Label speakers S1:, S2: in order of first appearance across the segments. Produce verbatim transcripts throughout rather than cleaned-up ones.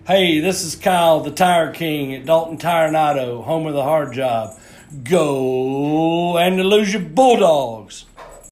S1: Hey, this is Kyle, the Tire King at Dalton Tire and Auto, home of the hard job. Go Andalusia Bulldogs!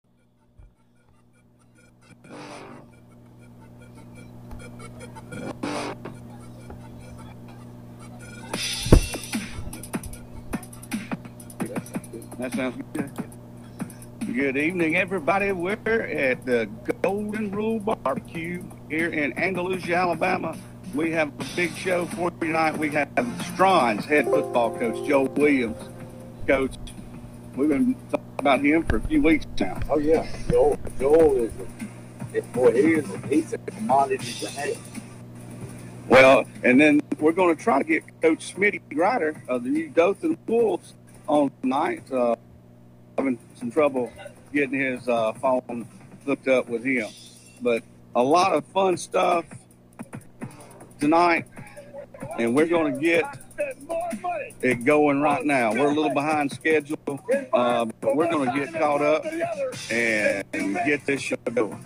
S2: That sounds good. Good evening, everybody. We're at the Golden Rule Barbecue here in Andalusia, Alabama. We have a big show for you tonight. We have Strawn's head football coach, Joe Williams. Coach, we've been talking about him for a few weeks now.
S3: Oh, yeah. Joel, Joel is a, boy, he is a, he's a commodity to have.
S2: Well, and then we're going to try to get Coach Smitty Grider of the Dothan Wolves on tonight. Uh, having some trouble getting his uh, phone hooked up with him. But a lot of fun stuff tonight, and we're going to get it going right now. We're a little behind schedule, uh, but we're going to get caught up and get this show going.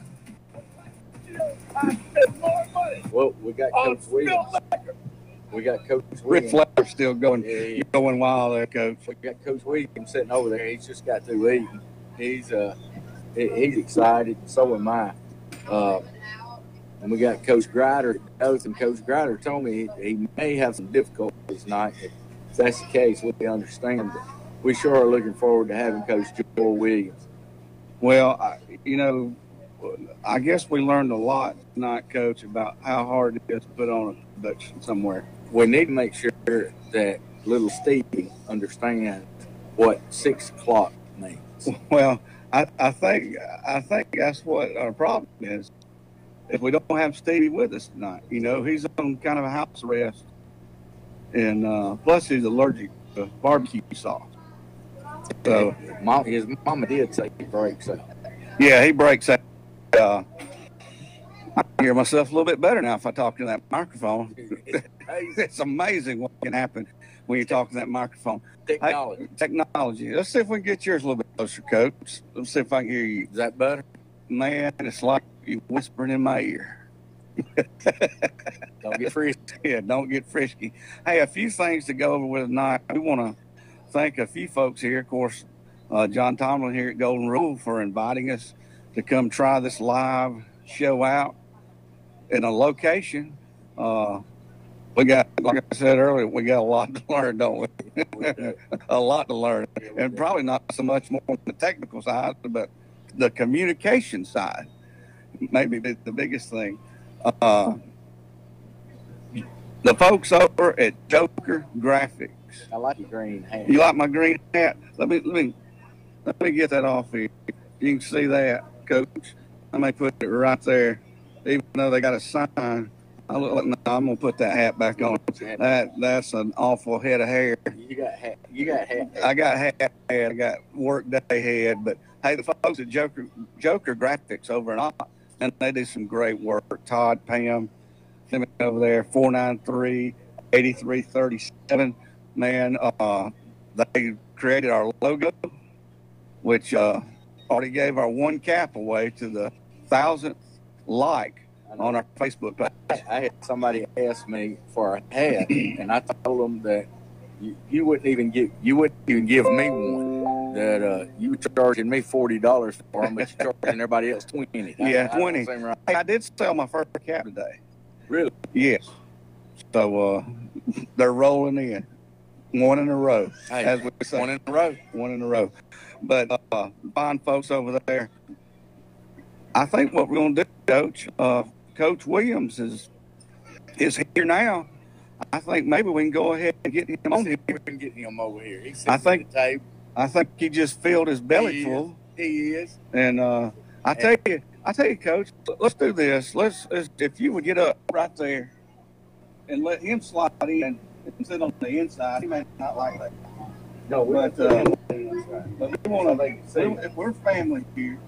S3: Well, we got Coach Williams. We got Coach
S2: Rick
S3: Williams.
S2: Flair still going,
S3: Yeah, yeah.
S2: going wild there, Coach.
S3: We got Coach Williams sitting over there. He's just got through eating. He's uh, he, he's excited. So am I. Uh, and we got Coach Grider. And Coach Grider told me he, he may have some difficulties tonight. If that's the case, we understand. But we sure are looking forward to having Coach Joel Williams.
S2: Well, I, you know, I guess we learned a lot tonight, Coach, about how hard it is to put on a production somewhere.
S3: We need to make sure that little Stevie understands what six o'clock means.
S2: Well, I, I think I think that's what our problem is. If we don't have Stevie with us tonight, you know, he's on kind of a house arrest, and uh, plus he's allergic to barbecue sauce. So,
S3: Mom, his mama did say he breaks out.
S2: yeah, he breaks out. Uh, I can hear myself a little bit better now if I talk to that microphone. It's amazing what can happen when you talk to that microphone.
S3: Technology.
S2: Hey, technology. Let's see if we can get yours a little bit closer, Coach. Let's see if I can hear you.
S3: Is that better?
S2: Man, it's like you whispering in my ear.
S3: Don't get frisky.
S2: Yeah, don't get frisky. Hey, a few things to go over with tonight. We want to thank a few folks here. Of course, uh, John Tomlin here at Golden Rule for inviting us to come try this live show out in a location. Uh, we got, like I said earlier, we got a lot to learn, don't we? A lot to learn. And probably not so much more on the technical side, but the communication side, maybe the biggest thing. Uh, the folks over at Joker Graphics.
S3: I like your green hat.
S2: You like my green hat? Let me let me let me get that off here. You can see that, Coach. I may put it right there, even though they got a sign. I look like, no, I'm gonna put that hat back on. That that's an awful head of hair.
S3: You got hat. You got hat.
S2: I got hat head. I got work day head. But hey, the folks at Joker Joker Graphics over in Ott, and they do some great work. Todd, Pam, them over there, four nine three, eight three three seven. Man, uh, they created our logo, which uh, already gave our one cap away to the thousandth like on our Facebook page.
S3: I had somebody ask me for a hat, and I told them that you, you wouldn't even give you wouldn't even give me one. That uh, you were charging me forty dollars for them, but you're charging everybody else twenty.
S2: Yeah,
S3: I,
S2: twenty.
S3: I, right.
S2: Hey, I did sell my first cap today.
S3: Really?
S2: Yes. So uh, they're rolling in, one in a row,
S3: Hey,
S2: as we say.
S3: one in a row.
S2: One in a row. But uh, fine folks over there. I think what we're going to do, Coach, uh, Coach Williams is is here now. I think maybe we can go ahead and get him on here.
S3: We can get him over here. He's
S2: I think
S3: at the table.
S2: I think he just filled his belly
S3: He
S2: full.
S3: is. He is.
S2: And uh, I tell you, I tell you, Coach, let's do this. Let's, let's if you would get up right there and let him slide in and sit on the inside. He may not like that.
S3: No, we
S2: But, uh, But we want to. If we're family here,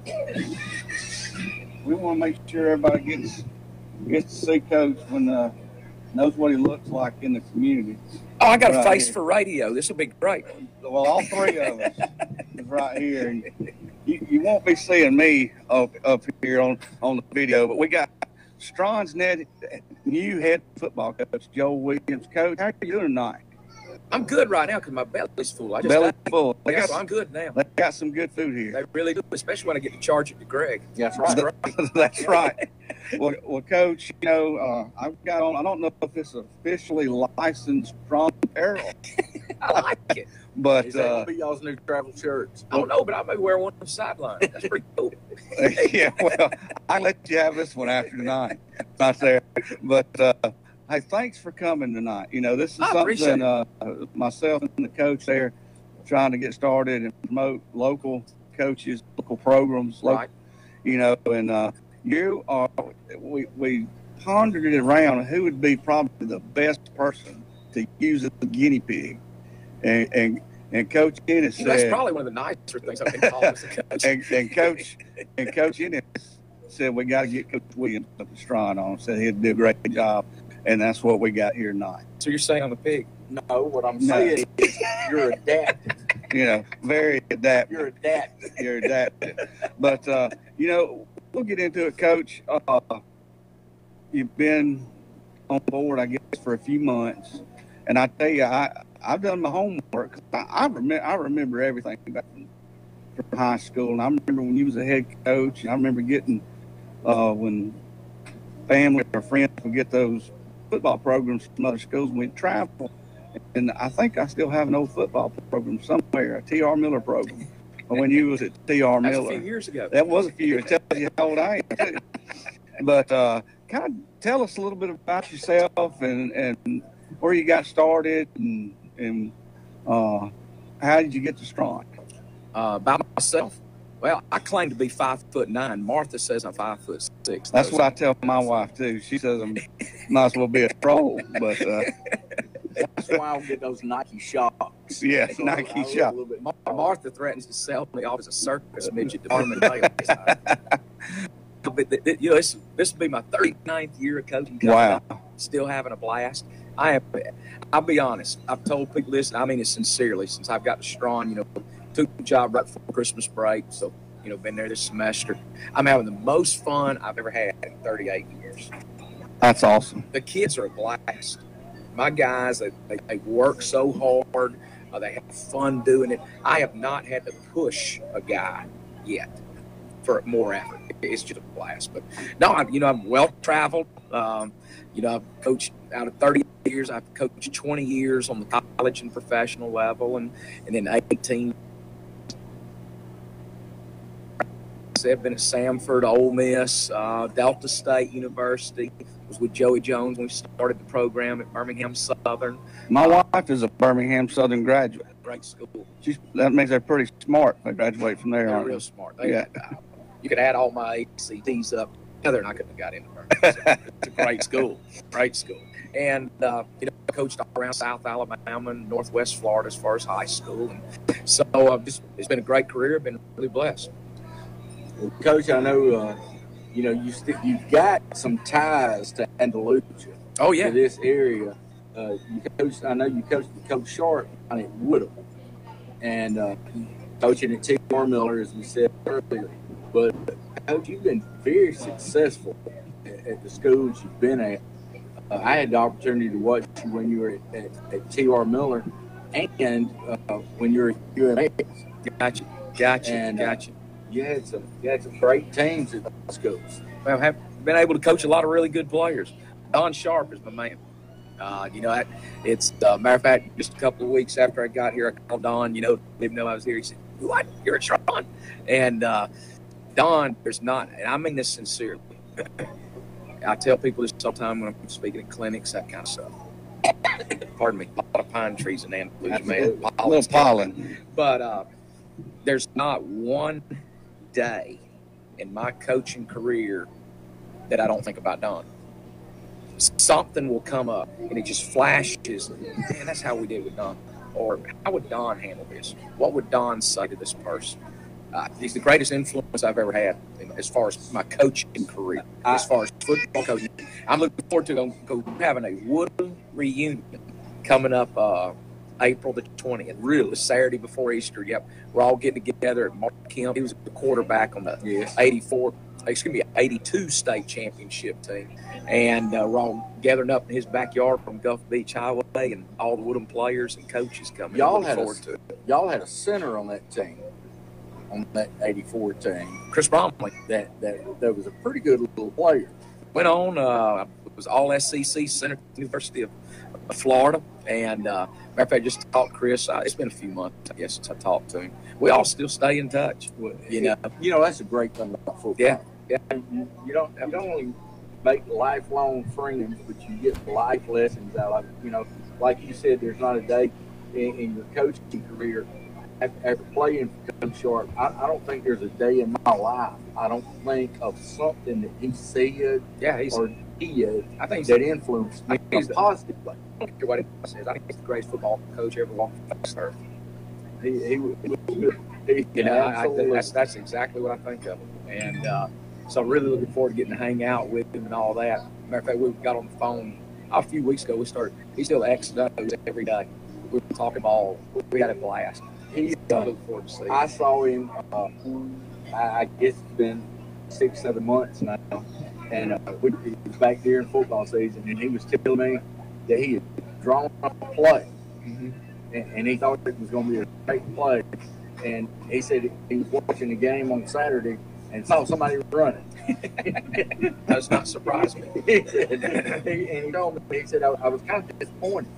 S2: we want to make sure everybody gets gets to see Coach when uh, knows what he looks like in the community.
S4: Oh, I got a
S2: Right
S4: face
S2: here.
S4: for radio. This will be great.
S2: Well, all three of us is right here. And you, you won't be seeing me up, up here on, on the video, but we got Strawn's net, new head football coach, Joel Williams. Coach, how are you doing tonight?
S4: I'm good right now because my belly's full. I just
S2: Belly
S4: got,
S2: full. They
S4: yeah,
S2: got,
S4: so I'm good now.
S2: they got some good food here.
S4: They really do, especially when I get to charge it to Greg.
S3: That's right.
S2: That's, that's right. Well, well, Coach, you know, uh, I've got on, I don't know if it's officially licensed Strawn apparel,
S4: I like it.
S2: but
S3: Is that
S2: uh,
S3: gonna be y'all's new travel shirts?
S4: I don't know, but I may wear one on the sideline. That's pretty cool.
S2: yeah, well, I'll let you have this one after tonight. Not there. But, uh, hey, thanks for coming tonight. You know, this is
S4: I appreciate
S2: something uh, myself and the coach there trying to get started and promote local coaches, local programs, local,
S4: Right.
S2: you know, and uh, you are, we, we pondered it around who would be probably the best person to use as a guinea pig. And, and, and Coach Ennis said,
S4: That's probably one of the nicer things I've been called as a coach.
S2: and, and Coach and Coach Ennis said we got to get Coach Williams up the Strawn on. Said he'd do a great job, and that's what we got here tonight.
S4: So you're saying I'm a pig?
S3: No, what I'm
S2: No.
S3: saying is you're adapted.
S2: You know, very adaptive.
S3: You're adapted.
S2: You're adaptive. But uh, you know, we'll get into it, Coach. Uh, you've been on board, I guess, for a few months, and I tell you, I I've done my homework. I, I remember I remember everything back from, from high school, and I remember when you was a head coach. And I remember getting uh, when family or friends would get those football programs from other schools, and we'd travel. And I think I still have an old football program somewhere, a T R Miller program. When you was at T R
S4: That's
S2: Miller,
S4: a few years ago.
S2: that was a few years. It tells you how old I am too. But uh, kind of tell us a little bit about yourself and, and where you got started and and uh, how did you get to Strawn?
S4: Uh, about myself. Well, I claim to be five foot nine. Martha says I'm five foot six.
S2: That's what I tell my wife too. She says I'm might as well be a troll, but uh,
S3: That's why I'll get those Nike shocks.
S2: yeah,
S3: So
S2: Nike
S3: I look a
S2: shop.
S3: little bit
S4: Mar-
S3: taller.
S4: Martha threatens to sell me off as a circus midget to Furman Vale. But th- th- you know, this this will be my thirty-ninth year of coaching.
S2: Wow.
S4: Still having a blast. I have. I'll be honest. I've told people this, and I mean it sincerely. Since I've got to Strawn, you know, took the job right before Christmas break, so you know, been there this semester. I'm having the most fun I've ever had in thirty-eight years.
S2: That's awesome.
S4: The kids are a blast. My guys, they, they, they work so hard. Uh, they have fun doing it. I have not had to push a guy yet for more effort. It's just a blast. But no, I'm, you know, I'm well traveled. Um, you know, I've coached out of thirty years. I've coached twenty years on the college and professional level, and and then eighteen. I've been at Samford, Ole Miss, uh, Delta State University. Was with Joey Jones when we started the program at Birmingham Southern.
S2: My wife is a Birmingham Southern graduate.
S4: Great school.
S2: She's, that makes her pretty smart if they graduate from there.
S4: They're
S2: aren't
S4: real
S2: they?
S4: smart. They,
S2: Yeah.
S4: uh, you could add all my A C Ts up together, and I couldn't have got into Birmingham. So it's a great school. Great school. And, uh, you know, I coached all around South Alabama and Northwest Florida as far as high school. And so uh, just, it's been a great career. I've been really blessed.
S3: Well, Coach, I know uh, you know you st- you've got some ties to Andalusia,
S4: Oh,
S3: to
S4: yeah.
S3: this area. Uh, you coached, I know you coached with Coach Sharp down at Woodham, and uh, coaching at T R Miller, as we said earlier. But Coach, you've been very successful at, at the schools you've been at. Uh, I had the opportunity to watch you when you were at, at, at T R Miller, and uh, when you were at U M A.
S4: Gotcha. Gotcha.
S3: And, uh,
S4: gotcha.
S3: You had some, you had some great teams at those schools.
S4: Well, have been able to coach a lot of really good players. Don Sharp is my man. Uh, you know, I, it's uh, matter of fact, just a couple of weeks after I got here, I called Don. You know, didn't know I was here. He said, "What? You're at Strawn?" And uh, Don, there's not, and I mean this sincerely. I tell people this sometimes when I'm speaking at clinics, that kind of stuff. Pardon me, a lot of pine trees in Andalusia, man.
S3: Absolutely.
S2: A little pollen.
S4: But uh, there's not one day in my coaching career that I don't think about Don. Something will come up and it just flashes. Man, that's how we did with Don. Or how would Don handle this? What would Don say to this person? Uh, he's the greatest influence I've ever had in, as far as my coaching career, as far as football coaching. I'm looking forward to go, go having a Woodland reunion coming up uh, April the twentieth. Really, Saturday before Easter. Yep, we're all getting together at Mark Kemp. He was the quarterback on the
S3: Yes.
S4: eighty-four excuse me, eighty-two state championship team. And uh, we're all gathering up in his backyard from Gulf Beach Highway, and all the Woodham players and coaches coming.
S3: Y'all
S4: Look
S3: had
S4: forward
S3: a,
S4: to it.
S3: Y'all had a center on that team, on that eighty-four team.
S4: Chris Bromley
S3: That that that was a pretty good little player.
S4: went on. Uh, was all S E C center at the University of Florida. And uh, matter of fact, just talked to Chris. Uh, it's been a few months, I guess, since I talked to him. We all still stay in touch. You know,
S3: You know, that's a great thing about football.
S4: Yeah.
S3: Yeah. You, you don't you don't only make lifelong friends, but you get life lessons out of it. You know, like you said, there's not a day in, in your coaching career after, after playing for Coach Sharp. I, I don't think there's a day in my life I don't think of something that he said
S4: yeah, he's.
S3: or did
S4: I think he's
S3: that influenced me
S4: I think he's the-
S3: positively.
S4: I don't care what he says. I think he's the greatest football coach ever walked the face of earth.
S3: He, he, was good. He,
S4: You know, I, I,
S3: absolutely.
S4: that's that's exactly what I think of him. And uh, so I'm really looking forward to getting to hang out with him and all that. Matter of fact, we got on the phone a few weeks ago. We started. He still X those every day. We were talking ball. We had a blast.
S3: He,
S4: So I
S3: uh,
S4: look forward to seeing.
S3: I saw him. Uh, I, I guess it's been six, seven months now, and uh, we, he was back there in football season, and he was telling me that he had drawn up a play,
S4: Mhm.
S3: and, and he thought it was going to be a great play. And he said he was watching the game on Saturday and saw somebody running.
S4: Does not surprise me.
S3: He said, he, and he told me, he said, I, I was kind of disappointed.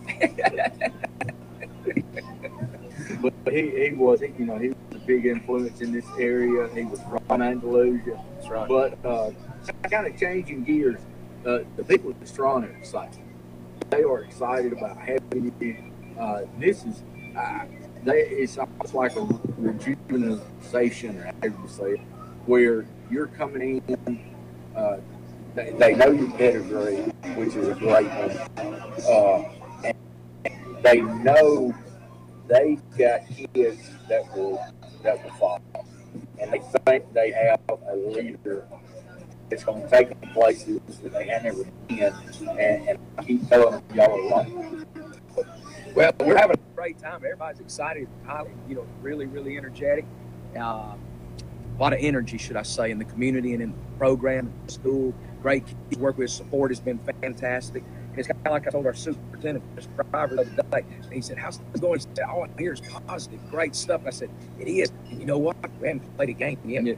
S3: But he, he was, he, you know, he was a big influence in this area. He was from Andalusia.
S4: That's right.
S3: But uh, kind of changing gears, uh, the people at Strong are excited. They are excited about having you. Uh, this is, uh, they, it's almost like a rejuvenation, or however you say it, where you're coming in. Uh, they, they know your pedigree, which is a great one. Uh, and they know they've got kids that will that will follow, and they think they have a leader that's going to take them places that they have never been, and, and I keep telling them, y'all are right.
S4: Well, we're having a great time. Everybody's excited, highly, you know, really, really energetic. Uh, a lot of energy, should I say, in the community and in the program, in the school. Great kids to work with. Support has been fantastic. It's kind of like I told our superintendent, Mister Driver, the other day. And he said, "How's it going?" He said, "All I hear is positive, great stuff." And I said, "It is." And you know what? We haven't played a game yet.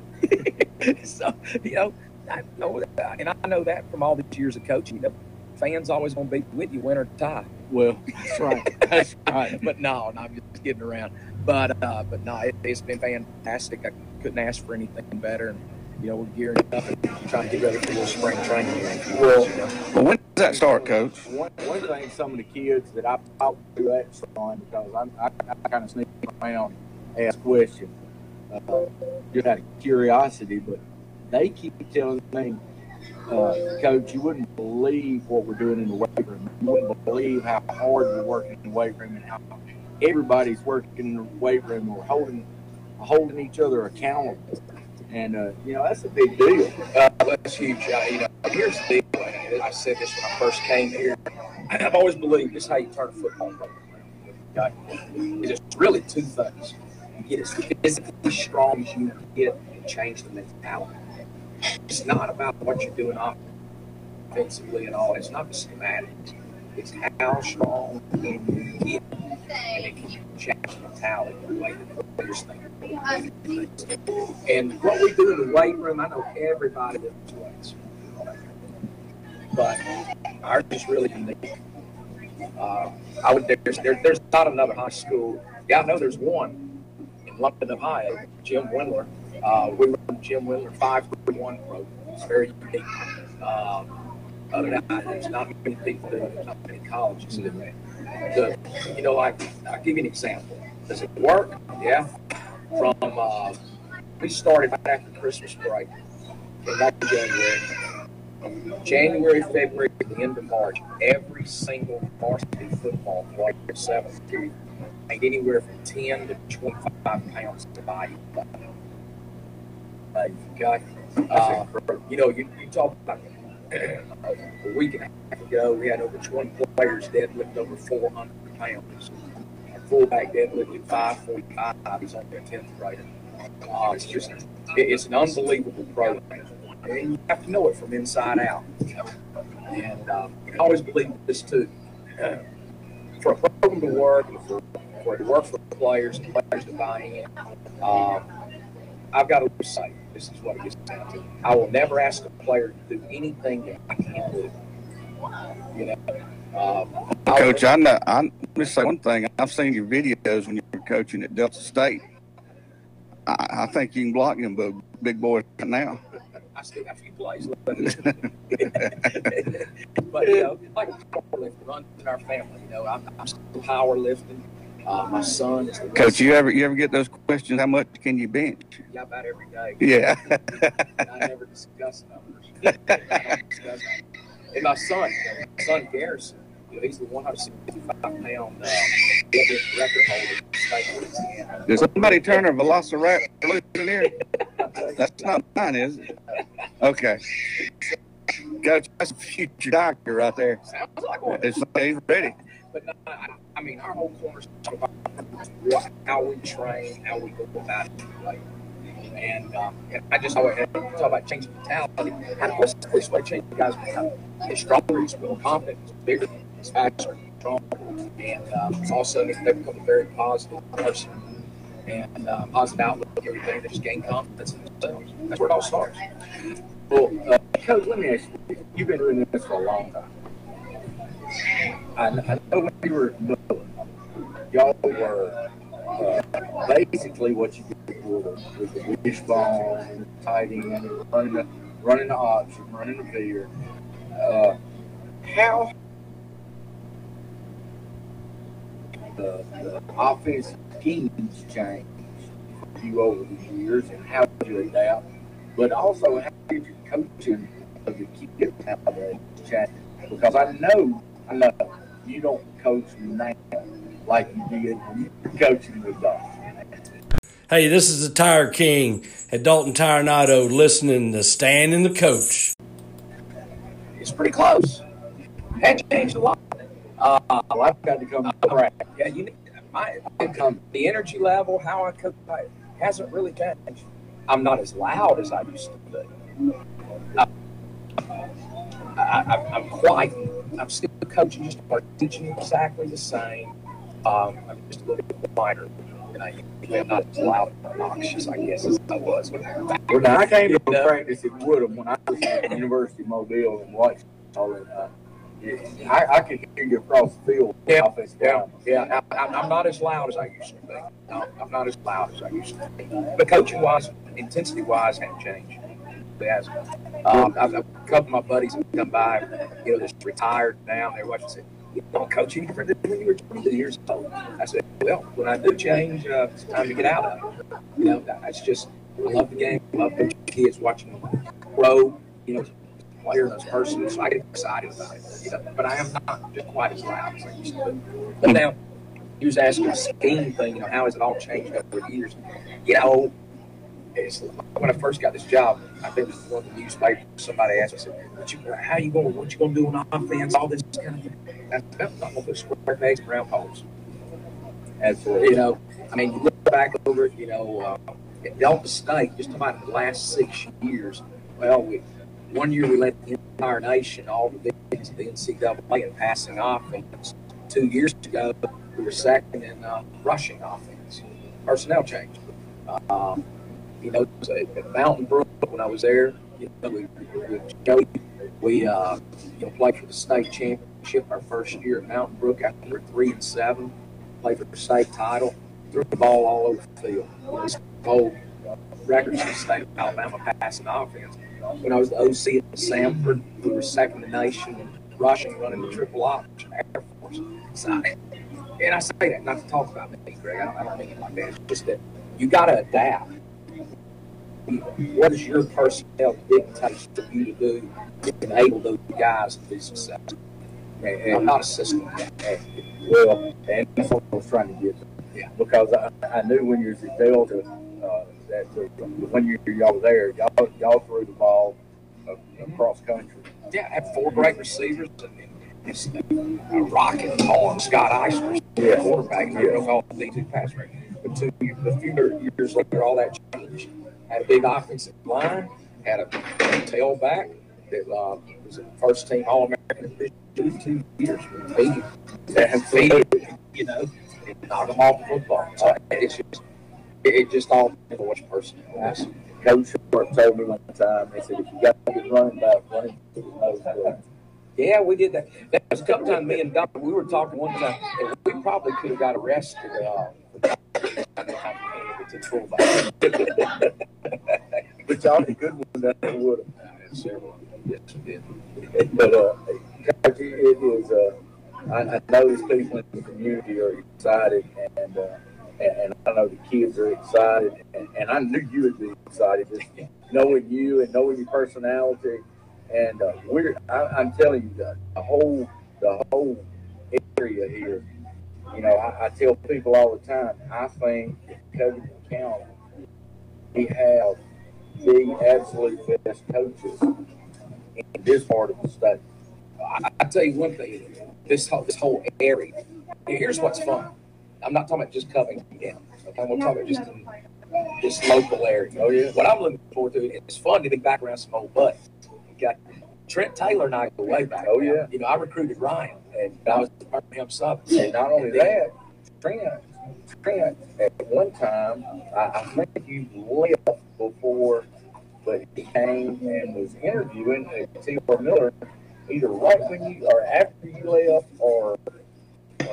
S4: So, you know, I know that, and I know that from all these years of coaching. You know, fans always going to be with you, win or tie.
S3: Well, that's right. That's right.
S4: But no, no, I'm just kidding around. But uh, but no, it, it's been fantastic. I couldn't ask for anything better. And you know, we're gearing up and trying to get ready for a little spring training here.
S3: Well,
S2: Well, when does that start, Coach?
S3: One, one thing, some of the kids that I talked to at Strong, because I'm, I, I kind of sneak around, ask questions, uh, just out of curiosity, but they keep telling me, uh, Coach, you wouldn't believe what we're doing in the weight room. You wouldn't believe how hard we're working in the weight room and how everybody's working in the weight room. We're holding, holding each other accountable. And, uh, you know, that's a big deal.
S4: Uh, that's huge. Uh, you know, here's the deal. and I said this when I first came here. I've always believed this is how you turn a football program. Okay? It's just really two things. You get as physically strong as you can get and change the mentality. It's not about what you're doing offensively and all. It's not the schematics. It's how strong can you get, and it can change the mentality the way the players think. And what we do in the weight room, I know everybody does weights, but ours is really unique. Uh, I would there's there, there's not another high school. Yeah, I know there's one in London, Ohio, Jim Windler. Uh, we run Jim Windler five one program. It's very unique. Um, other than that, there's not many people do it. There's not many colleges do that. The, you know, like I'll give you an example. Does it work? Yeah. From uh, we started right after Christmas break in back in January. January, February, to the end of March, every single varsity football player in seventh grade made anywhere from ten to twenty-five pounds of body weight. Okay, uh, you know, you, you talk about a week and a half ago, we had over twenty players deadlift over four hundred pounds. Our fullback deadlifted five forty-five. He's only a tenth grader. Uh, it's just, it, it's an unbelievable program. and you have to know it from inside out. You know? And um, I always believe this too. Uh, for a program to work, for, for it to work for the players, and players to buy in, um, I've got to say, this is what it gets down to. I will never ask a player to do anything that I can't do. You know, um,
S2: Coach, I know. I'm just say one thing. I've seen your videos when you were coaching at Delta State. I, I think you can block them big, big boys right now.
S4: I still got a few plays left. But, you know, like powerlifting runs in our family. You know, I'm, I'm still powerlifting. Uh, my son is the
S2: Coach, you ever you ever get those questions? How much can you bench?
S4: Yeah, about every day.
S2: Yeah.
S4: I never discuss numbers. I never discuss numbers. And my son, you know, my son Garrison, you know, he's the one hundred sixty-five pound uh, record holder in the state of Louisiana.
S2: Did somebody turn a velociraptor loose in here? That's not mine, is it? Okay. Coach, that's a future doctor right there.
S4: Sounds like one.
S2: It's, he's ready.
S4: But no, I, I mean, our whole corner's about what, how we train, how we go about it. Like, and, um, and I just always talk about changing mentality. How to what's the quickest way to change guys' mentality? He's stronger, he's more confident, he's bigger, he's faster, he's stronger. And um, it's also they become a very positive person and uh, positive outlook, everything. They just gain confidence in themselves. That's where it all starts.
S3: Well, uh, Coach, let me ask you, you've been doing this for a long time. I know, I know when you were little, y'all were uh, basically what you did with, with the wishbone, the tight end, running the, running the option, running the veer. Uh, how the, the offensive schemes changed for you over the years, and how did you adapt? But also, how did your coaching of the kids nowadays change? Because I know, I know you don't coach now like you did when you were coaching with us.
S1: Hey, this is the Tire King at Dalton Tire and Auto, listening to Stan and the Coach.
S4: It's pretty close. Had changed a lot. Uh,
S3: Well, I've got to come back.
S4: yeah, you need my the energy level, how I coach, I, hasn't really changed. I'm not as loud as I used to be. Uh, I, I, I'm quiet. I'm still coaching, just like teaching exactly the same. Um, I'm just a little bit quieter, and I I'm not as loud and obnoxious, I guess, as I was. When I,
S3: Well, now, I came to practice at Woodham when I was at the University of Mobile and watched all that. Uh, yeah, I, I could hear you across the field.
S4: Yeah,
S3: offensive
S4: yeah,
S3: lineman.
S4: yeah. I, I'm not as loud as I used to be. No, I'm not as loud as I used to be. But coaching-wise, intensity-wise, hasn't changed. It hasn't. Um, I've, a couple of my buddies have come by, you know, they're retired now, and they're watching and say, you don't coach any different than when you were twenty years old. I said, well, when I do change, uh, it's time to get out of it. You know, that's just, I love the game. I love coaching kids, watching them grow, you know, player, those persons. So I get excited about it. You know, but I am not just quite as loud as I used to be. But now, he was asking the scheme thing, you know, how has it all changed over the years? You know, it's, when I first got this job, I think it was one of the newspapers, somebody asked me, said, what you, how you going, what you going to do on offense, all this kind of thing. I said, I'm not going to put square pegs in round holes. Absolutely. You know, I mean, you look back over it, you know, uh, at Delta State, just about the last six years, well, we, one year we led the entire nation, all the bigs of the N C double A in passing offense. Two years ago, we were second in uh, rushing offense. Personnel change. Um, you know, at Mountain Brook, when I was there, you know, we, we, Joey, we uh, you know, played for the state championship our first year at Mountain Brook after we were three and seven. Played for the state title, threw the ball all over the field. You know, whole records in the state of Alabama passing offense. When I was the O C at Samford, we were second in the nation in rushing, running the triple option Air Force. So, and I say that not to talk about me, Greg. I don't, I don't mean it like that. It's just that you got to adapt. What is your personnel dictates for you to do to enable those guys to be successful?
S3: And, and
S4: I'm not a system guy.
S3: Well, and that's what I was trying to get to.
S4: Yeah.
S3: Because I, I knew when you was at Delta, uh, that the, the one year y'all were there, y'all, y'all threw the ball uh, across country.
S4: Yeah, I had four great receivers and, and it's a rocket tall Scott Eisner,
S3: Yeah.
S4: quarterback, and they're all D two pass rate. But two, a few years later, all that changed. Had a big offensive line, had a tail back that uh, was a first team All American two, two years. He, he, you know, knock them off the football. So it's just, it, it just all depends on which person you ask.
S3: Coach Short told me one time, they said, if you got a good running back, running to the nose.
S4: Yeah, we did that. That was a couple times. Me and Don, we were talking one time, and we probably could have got arrested. Uh, to fullback.
S3: But y'all the good ones that would have.
S4: Uh, several. Yes, we did.
S3: But uh, Coach, it is. Uh, I, I know these people in the community are excited, and uh, and, and I know the kids are excited, and, and I knew you would be excited just knowing you and knowing your personality. And uh, we're, I, I'm telling you, the, the whole, the whole area here. You know, I, I tell people all the time. I think Covington County, we have the absolute best coaches in this part of the state.
S4: I, I tell you one thing. This whole, this whole area. Here's what's fun. I'm not talking about just Covington County. Okay, we're talking about just in this local area.
S3: Oh yeah.
S4: What I'm looking forward to, it's fun to be back around some old buddies. Okay. Trent Taylor and I go way back.
S3: Oh,
S4: now.
S3: yeah.
S4: You know, I recruited Ryan, and I was at Birmingham Southern.
S3: And not only that, Trent, Trent, at one time, I, I think you left before, but he came and was interviewing at T R Miller either right when you, or after you left, or uh,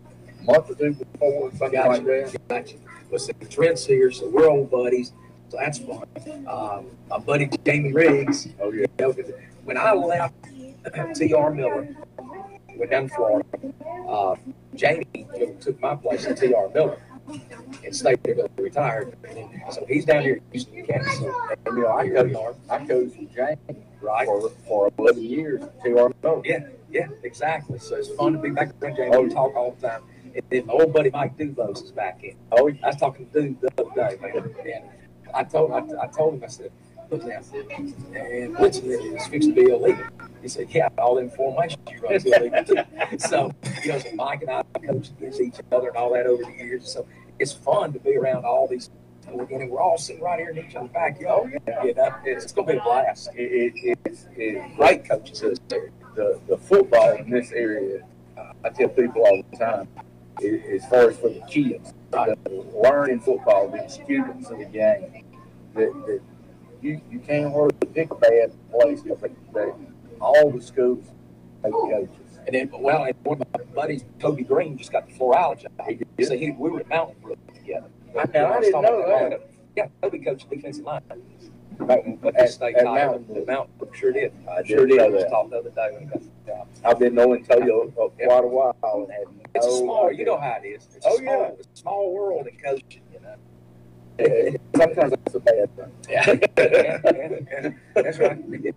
S3: a month or two before, something
S4: Gotcha.
S3: like that.
S4: Gotcha. Well, see, Trent's here, so we're old buddies, so that's fun. Um, my buddy Jamie Riggs.
S3: Oh, yeah.
S4: You know, when I left T R Miller, went down to Florida, uh, Jamie you know, took my place at T R Miller and stayed there until he retired. So he's down here in Houston, Kansas. So,
S3: And, you know, I coached, I coached with James right, for, for eleven years at T R Miller.
S4: yeah, yeah, exactly. So it's fun to be back around Jamie.
S3: Oh,
S4: We talk all the time. And then my old buddy Mike Duvos is back in.
S3: Oh,
S4: I was talking to Dude the other day, man. And I told, I, I told him, I said, look now, and Blitzing is fixed to be illegal. He said, yeah, all the information you run is illegal too. So, you know, so Mike and I coached against each other and all that over the years. So it's fun to be around all these people again. And we're all sitting right here in each other's backyard. Yeah. You know, it's, it's going to be a blast.
S3: It, it, it's, it's
S4: Great coaches in this area.
S3: the, the football in this area, uh, I tell people all the time, is, as far as for the kids,
S4: Right.
S3: the learning football, the students of the game, that, that you, you can't hardly pick a bad place because they, they, all the schools take coaches.
S4: And then, well, and one of my buddies, Toby Green, just got the Florida job. He said he, we were at Mountain Brook together.
S3: I, now, I didn't know that.
S4: Yeah, Toby coached defensive line.
S3: At,
S4: But the state
S3: at
S4: title
S3: Mountain
S4: at Mountain Brook sure did.
S3: I
S4: Sure
S3: didn't
S4: did.
S3: know
S4: I was
S3: that.
S4: talking the other day when he got the job.
S3: I've been knowing Toyo for quite a while and had no
S4: It's a small,
S3: idea.
S4: you know how it is. It's a
S3: Oh,
S4: small,
S3: yeah.
S4: it's a small world in coaching, you know.
S3: Eh, Sometimes that's a bad thing.
S4: Yeah, yeah, yeah, yeah. That's right.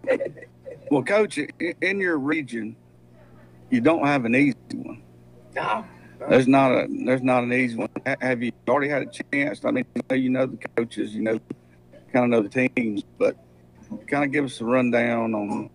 S2: Well, Coach, i- in your region, you don't have an easy one.
S4: No,
S2: There's not a there's not an easy one. Ha- Have you already had a chance? I mean, I know you know the coaches, you know, kind of know the teams, but kind of give us a rundown on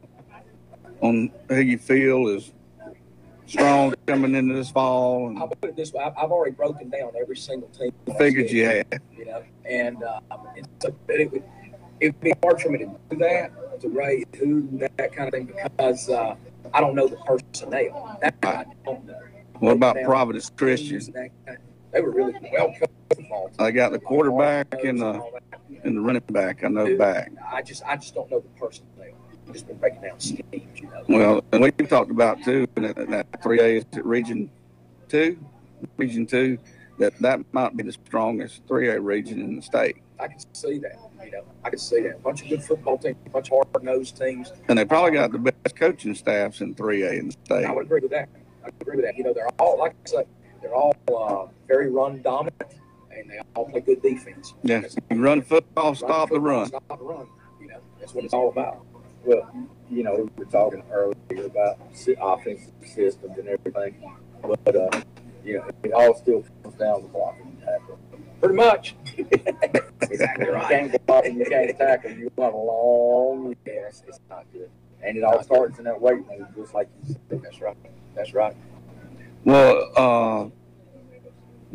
S2: on who you feel is strong coming into this fall. And
S4: I'll put it this way: I've, I've already broken down every single team.
S2: figured you had.
S4: You know, and um, and so it would it would be hard for me to do that, to rate who that kind of thing, because uh, I don't know the personnel. That I don't know.
S2: What about
S4: Now,
S2: Providence Christian?
S4: that kind- They were really well coached football team.
S2: I got the quarterback and the
S4: all that.
S2: and the running back. I know back.
S4: I just I just don't know the personnel. I've just been breaking down schemes, you know.
S2: Well, and we talked about too in that, that three A is it Region Two, Region Two. That that might be the strongest three A region in the state.
S4: I can see that. You know, I can see that. A bunch of good football teams, a bunch of hard-nosed teams.
S2: And they probably got the best coaching staffs in three A in the state.
S4: I would agree with that. I would agree with that. You know, they're all, like I say, they're all uh, very run dominant, and they all play good defense.
S2: Yeah, you can run football, stop the
S4: football,
S2: run.
S4: Stop the run. You know, that's what it's all about.
S3: Well, you know, we were talking earlier about si- offensive systems and everything, but uh, you know, it all still comes down to blocking and tackling.
S4: Pretty much.
S3: Exactly right. You can't block and you can't tackle. You have a long yes, it's not good. And it all starts in that weight room, just like you said.
S4: That's right. That's right.
S2: Well, uh, winter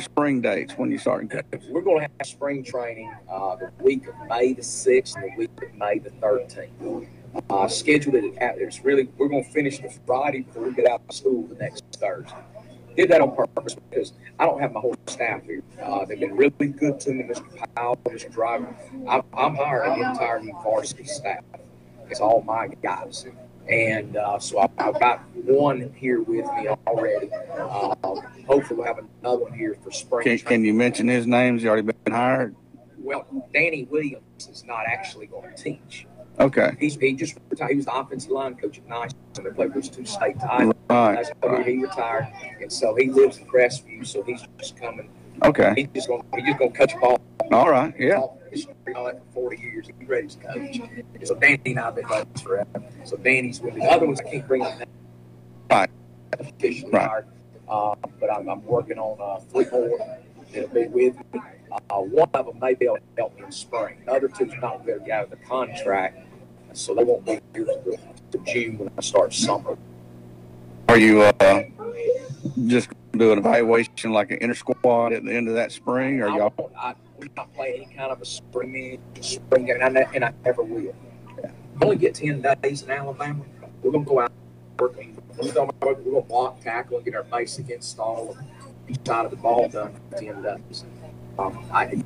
S2: spring dates when you start?
S4: We're going to have spring training uh, the week of May the sixth and the week of May the thirteenth. Uh, scheduled it at, it's really, we're going to finish the Friday before we get out of school the next Thursday. Did that on purpose because I don't have my whole staff here. Uh, they've been really good to me, Mister Powell, Mister Driver. I'm, I'm hiring the entire varsity staff. It's all my guys. And uh, so I've, I've got one here with me already. Uh, hopefully we'll have another one here for spring.
S2: Can, can you mention his name? Has he already been hired?
S4: Well, Danny Williams is not actually going to teach.
S2: Okay.
S4: He's he just retired. He was the offensive line coach at Nice, and they played those two state titles.
S2: Right.
S4: That's why
S2: right.
S4: he retired, and so he lives in Crestview. So he's just coming.
S2: Okay.
S4: He's just going. He's just going to coach ball.
S2: All right. Yeah.
S4: All that for forty years. He's ready to coach. So Danny and I've been buddies forever. So Danny's with me. The other ones I can't bring them.
S2: Right.
S4: Officially
S2: Right.
S4: hired, uh, but I'm, I'm working on uh, three more that'll be with me. Uh, one of them may be able to help me in spring. The other two's not going to get out of the contract. So they won't be here to June when I start summer.
S2: Are you uh, just do an evaluation like an inter squad at the end of that spring, or
S4: I
S2: y'all?
S4: won't- I, we're not playing any kind of a spring spring game, and I, ne- and I never will. We only get ten days in Alabama. We're gonna go out and work. We're gonna, we're gonna block, tackle, and get our basic install and each side of the ball done for ten days. Um, I,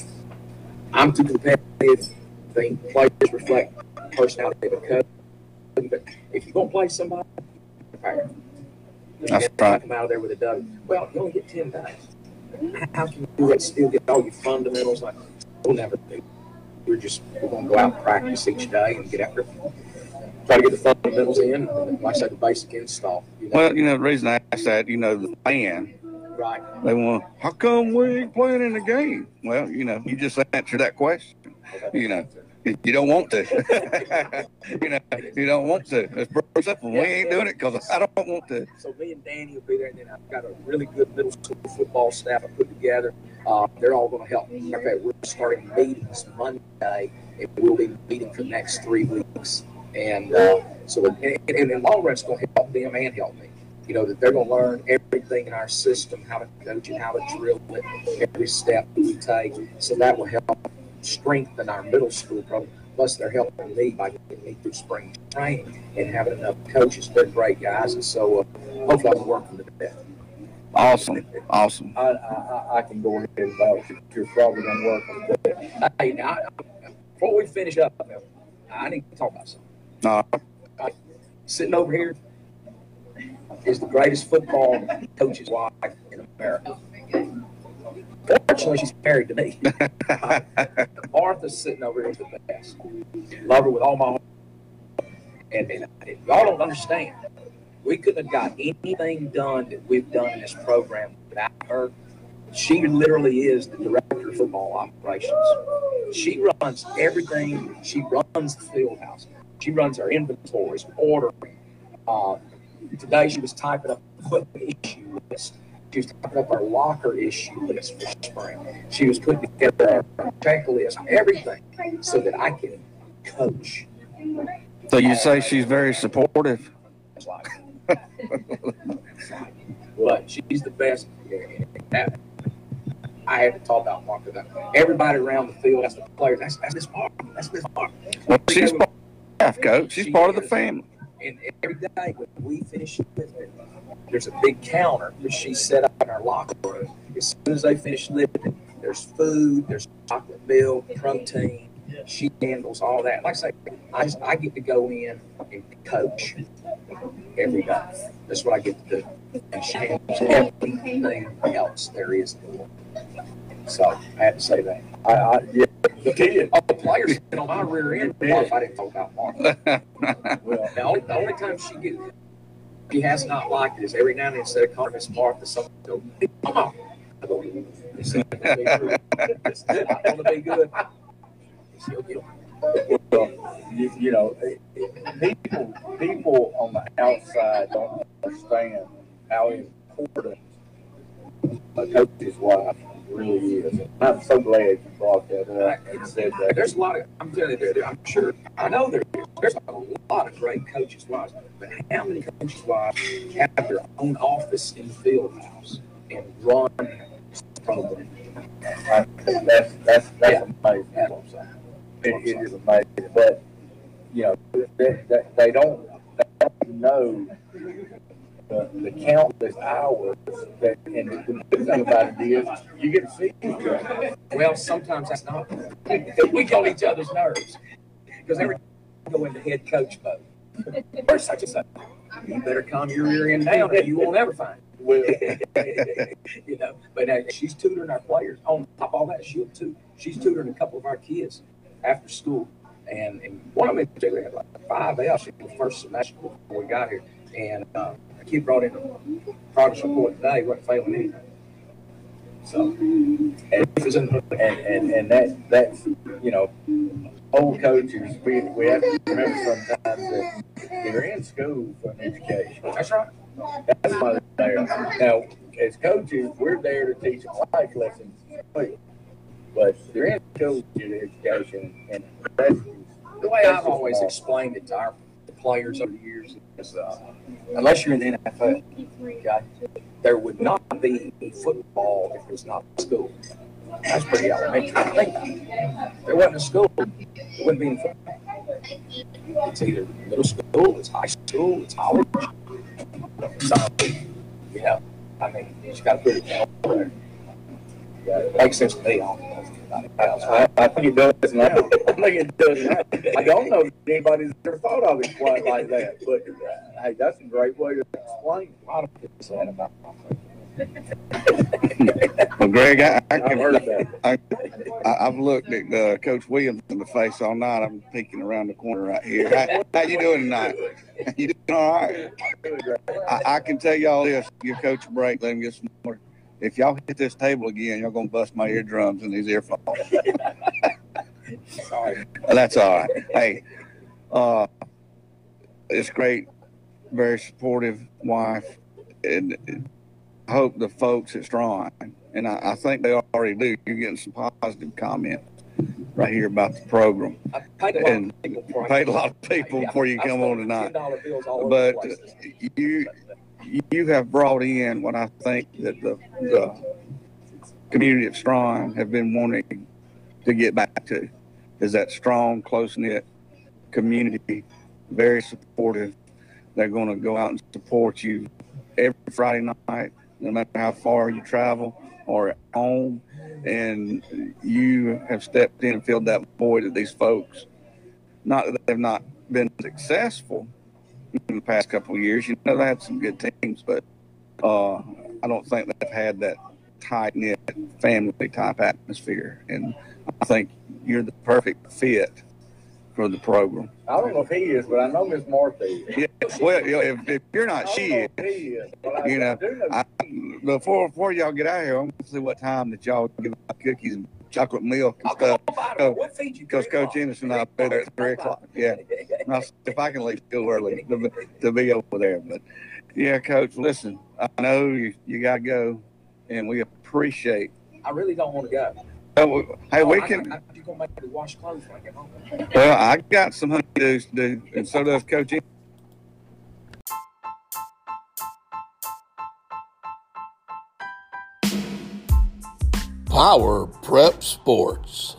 S4: I'm too competitive. I think players reflect personality of the coach. But if you're gonna play somebody, prepare.
S2: That's right.
S4: Come out of there with a dub. Well, you only get ten days. How can you do that? Still get all your fundamentals? Like we'll never do. We're just we're gonna go out and practice each day and get after. Try to get the fundamentals in, and like I said, the basic install. You know?
S2: Well, you know the reason I asked that, you know, the fan.
S4: Right.
S2: They want, how come we ain't playing in the game? Well, you know, you just answered that question. You know, you don't want to. you know, you don't want to. It's pretty simple. We ain't doing it because I don't want to.
S4: So me and Danny will be there, and then I've got a really good middle school football staff I put together. Uh, they're all going to help me. Okay, we're starting meetings Monday, and we'll be meeting for the next three weeks. And uh, so, and, and in the long run, it's going to help them and help me. You know, that they're going to learn everything in our system, how to coach it, how to drill it, every step that we take. So that will help strengthen our middle school program. Plus, they're helping me by getting me through spring training and having enough coaches. They're great guys, and so uh, hopefully I can work them to death.
S2: Awesome, awesome.
S3: I, I, I can go ahead and vouch that you're probably going to work on that.
S4: Hey, now, before we finish up, I need to talk about something.
S2: Uh,
S4: Sitting over here is the greatest football coach's wife in America. Fortunately, she's married to me. uh, Martha's sitting over here is the best. Love her with all my heart. And, and, and y'all don't understand. We couldn't have got anything done that we've done in this program without her. She literally is the director of football operations. She runs everything. She runs the field house. She runs our inventories, ordering. Uh, today she was typing up a equipment issue list. She was typing up our locker issue list for spring. She was putting together our checklist, everything, so that I can coach.
S2: so you say she's very supportive?
S4: That's like, but she's the best. That, I had to talk about Martha. Everybody around the field, that's the players. That's that's Miss Martha. That's Miss Martha.
S2: Well, she's part of the staff, coach. She's
S4: She
S2: part of the
S4: is.
S2: family.
S4: And every day when we finish lifting, there's a big counter that she set up in our locker room. As soon as they finish lifting, there's food, there's chocolate milk, protein. She handles all that. Like I say, I, just, I get to go in and coach every day. That's what I get to do. And she handles everything else there is to do. So I had to say that.
S3: I, I, yeah,
S4: The,
S3: did.
S4: oh, the players sitting on my rear end. If I didn't talk about Martha.
S3: Well,
S4: The only, the only time she gets, she has not liked it is every now and then instead of calling Miss Martha, someone will go, hey, come on. I go, it's not going to be good. She'll get them.
S3: well, you, you know, people people on the outside don't understand how important a coach's wife really is. And I'm so glad you brought that up and said that.
S4: There's a lot of, I'm telling you, there, there, I'm sure, I know there is. There's a lot of great coaches' wives, but how many coaches' wives have their own office in the field house and run
S3: program. Uh, that's that's that's
S4: Yeah.
S3: amazing. That's what I'm saying. It, it is amazing, but you know they, they, they don't they don't know the, the countless hours that. And the good thing about it is you get to see each other.
S4: Well, sometimes that's not. We get on each other's nerves because every time we go into head coach mode, or such and such, you better calm your rear end down, or you won't ever find it.
S3: Well,
S4: You know, but uh, she's tutoring our players. On top of all that, she'll too. She's tutoring a couple of our kids after school, and, and one of them in particular had like five L's in the first semester before we got here, and uh, a kid brought in a progress report today, wasn't failing anything. So,
S3: and, and, and, and that that's you know, old coaches, we, we have to remember sometimes that they're in school for an education.
S4: that's right.
S3: That's why they're there. Now, as coaches, we're there to teach them life lessons, but they're in school to get education, and that's
S4: The way I've always explained it to our players over the years is, uh, unless you're in the N F L, okay, there would not be football if it was not school. That's pretty elementary. Think about it. If there wasn't a school, there wouldn't be any football. It's either middle school, it's high school, it's college. So, you know, I mean, you just got to put it down there. Yeah, it makes sense to me. I don't know anybody else.
S3: I, I think it does now. I think it does now. I don't know if anybody's ever thought of it quite like that, but uh, hey, that's a great way to explain
S4: A lot of people say that about my
S2: Well, Greg, I, I
S3: I've
S2: can,
S3: heard that.
S2: I, I, I've looked at uh, Coach Williams in the face all night. I'm peeking around the corner right here. How, how you doing tonight? You doing all right? I, I can tell y'all this. Give Coach a break. Let him get some more. If y'all hit this table again, y'all going to bust my eardrums and these earphones.
S4: Sorry.
S2: That's all right. Hey, uh, it's great. Very supportive wife. And I hope the folks at Strong, and I, I think they already do. You're getting some positive comments right here about the program.
S4: I paid a lot
S2: And
S4: of people before I
S2: paid a
S4: came
S2: lot
S4: on.
S2: of people
S4: Yeah,
S2: before you
S4: I
S2: come
S4: spent
S2: on tonight.
S4: ten dollar bills all over
S2: But
S4: the place.
S2: you you have brought in what I think that the, the community of Strong have been wanting to get back to, is that strong, close-knit community, very supportive. They're going to go out and support you every Friday night, no matter how far you travel or at home. And you have stepped in and filled that void of these folks. Not that they've not been successful in the past couple of years. You know, they had some good teams, but uh, I don't think they've had that tight-knit family-type atmosphere. And I think you're the perfect fit for the program.
S3: I don't know if he is, but I know Miss Martha is.
S2: Yeah, well, you know, if, if you're not,
S3: I
S2: she
S3: don't
S2: is.
S3: know if he is, but I,
S2: You know,
S3: I do know.
S2: I, before before y'all get out of here, I'm going to see what time that y'all give out cookies and chocolate milk and
S4: I'll go
S2: stuff.
S4: find
S2: Oh,
S4: her. We'll feed you.
S2: Because
S4: three
S2: Coach
S4: o'clock.
S2: Anderson and I put at three o'clock. Yeah. And I'll see if I can leave school early to, be- to be over there. But yeah, Coach, listen, I know you, you got to go, and we appreciate.
S4: I really don't want to go.
S2: Oh, hey, we
S4: I,
S2: can.
S4: I, I, you're going to make me wash clothes when I get home.
S2: Well, I got some honeydews to do, and so does Coach Anderson.
S5: Power Prep Sports.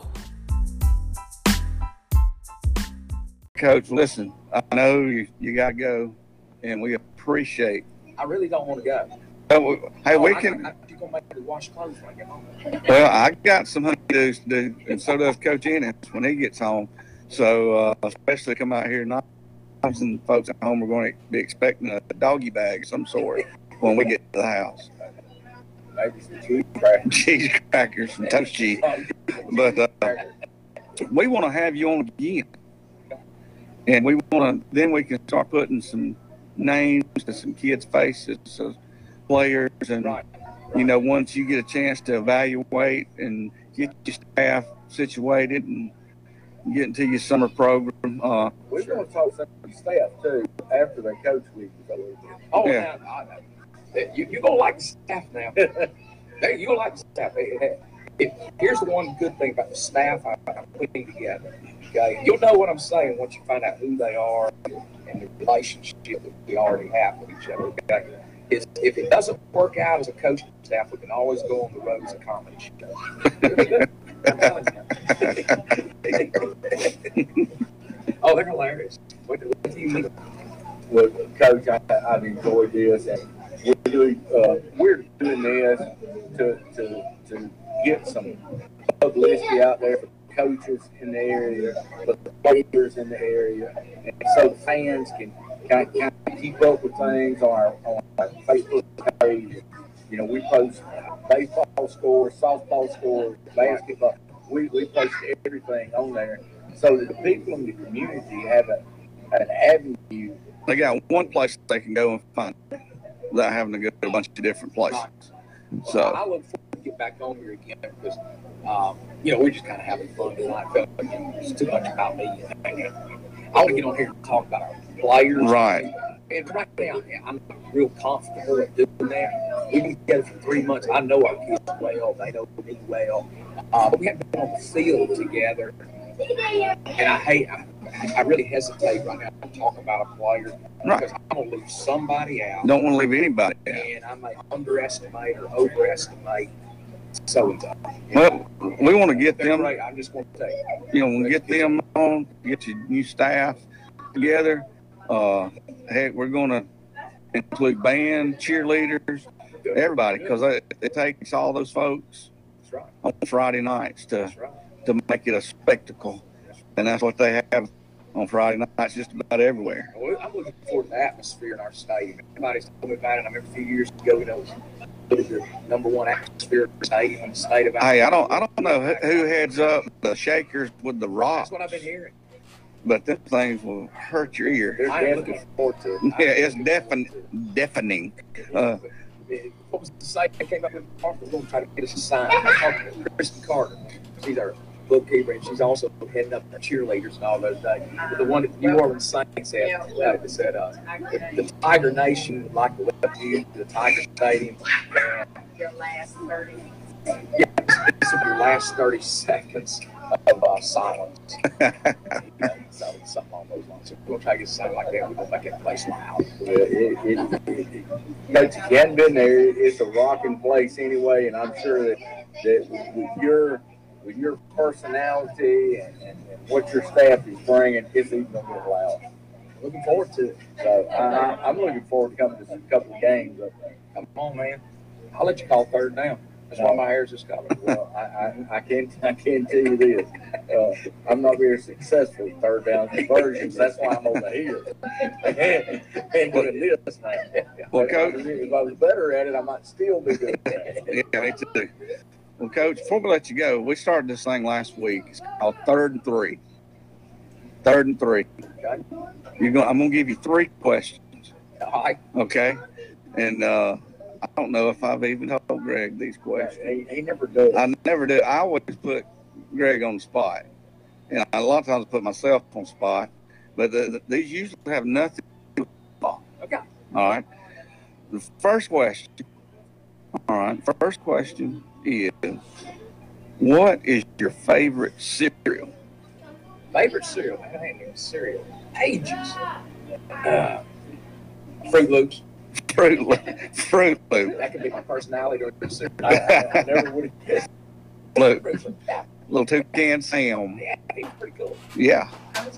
S2: Coach, listen, I know you, you got to go, and we appreciate.
S4: I really don't want to go.
S2: Oh, hey, we
S4: I,
S2: can.
S4: I, you're going to make me wash clothes when I get home.
S2: Well, I got some honeydews to do, and so does Coach Ennis when he gets home. So, uh, especially come out here, not some folks at home are going to be expecting a doggy bag of some sort when we get to the house.
S3: Maybe some cheese crackers.
S2: Cheese crackers and toast cheese. But uh, we want to have you on again, and we want to. Then we can start putting some names to some kids' faces of players, and
S4: Right.
S2: you know, once you get a chance to evaluate and get your staff situated and get into your summer program. Uh,
S3: We want to talk some of the staff too after the coach week is over.
S4: Oh,
S2: Yeah.
S4: now, I, I, you, you're going to like the staff now. Hey, you're going to like the staff. Hey, hey, if, here's the one good thing about the staff I, I'm putting together. Okay, you'll know what I'm saying once you find out who they are and the relationship that we already have with each other. Okay, is if it doesn't work out as a coaching staff, we can always go on the road as a comedy show. I'm telling you. Oh, they're hilarious. What, what do you mean?
S3: Well, Coach, I, I've enjoyed this, and we're doing uh, we're doing this to to to get some publicity out there for coaches in the area, for the players in the area, and so fans can kind of, kind of keep up with things on our, on our Facebook page. You know, we post baseball scores, softball scores, basketball. We we post everything on there so that the people in the community have a, an avenue.
S2: They got one place they can go and find it without having to go to a bunch of different places. So
S4: I look forward to get back on here again because, um, you know, we're just kind of having fun tonight. I felt like it's too much about me. I want to get on here and talk about our players.
S2: Right.
S4: And right now, I'm not real comfortable at doing that. We've been together for three months. I know our kids well. They know me well. Uh, but we haven't been on the field together. And I hate, I, I really hesitate right now to talk about a player
S2: Right.
S4: because I'm going to leave somebody out.
S2: don't want to leave anybody out.
S4: And I may underestimate or overestimate so and so.
S2: Well, we want to get
S4: They're
S2: them,
S4: great. I'm just going to tell you.
S2: you know, we get them on, get your new staff together. Uh, heck, we're going to include band, cheerleaders, everybody, because it, it takes all those folks
S4: That's right.
S2: on Friday nights to,
S4: That's right.
S2: to make it a spectacle. And that's what they have on Friday nights just about everywhere.
S4: Well, I'm looking forward to the atmosphere in our stadium. Everybody's told me about it. I remember a few years ago, you know, it was the number one atmosphere in the stadium in the state of
S2: Hey, I don't I don't know who, who heads up the Shakers with the rocks,
S4: That's what I've been hearing.
S2: but them things will hurt your ear.
S3: They're
S4: I am looking
S3: definitely
S4: forward to it.
S2: Yeah, it's deafening. deafening. Uh,
S4: What was the site that came up with Parker? We're going to try to get us a sign. I talked to Kristen Carter. She's our bookkeeper, and she's also heading up the cheerleaders and all those days. The one that New Orleans Saints had, uh, it said uh, the, the Tiger Nation would like to welcome you to the Tiger Stadium. And,
S6: Your last thirty.
S4: yeah, this will be your last thirty seconds of uh, silence. You know, so something along those lines. So we're going to try to get something like that. We're going to make that place loud.
S3: Well, it, it, it, it, Coach, if you hadn't been there, it's a rocking place anyway, and I'm sure that, that with your with your personality and, and, and what your staff is bringing, it's even going to get loud.
S4: Looking forward to it.
S3: So I, I, I'm looking forward to coming to a couple of games up there.
S4: Come on, man. I'll let you call third down. That's why my hair's just covered.
S3: Well, I, I, I can I can tell you this. Uh, I'm not very successful with third down conversions. That's why I'm over here and, and doing this now.
S2: Well,
S3: If I
S2: Coach-
S3: was- if I was better at it, I might still be good at it.
S2: yeah, me too. Well, Coach, before we let you go, we started this thing last week. It's called Third and Three. Third and Three.
S4: Okay.
S2: You're going. I'm going to give you three questions.
S4: All right.
S2: Okay. And uh, I don't know if I've even told Greg these questions.
S3: He, he never does.
S2: I never do. I always put Greg on the spot. And a lot of times I put myself on the spot. But the, the, these usually have nothing to do with football.
S4: Okay.
S2: All right. The first question. All right. First question is, what is your favorite cereal?
S4: Favorite cereal? Man, I ain't even cereal. Ages. Uh, Fruit Loops.
S2: Fruit Loop. Fruit Loop.
S4: That could be my personality or the cereal.
S3: I, I, I never would have guessed.
S2: Loop.
S4: Fruit Loops. Yeah,
S2: Little toucan Sam.
S4: yeah, he's pretty cool.
S2: Yeah.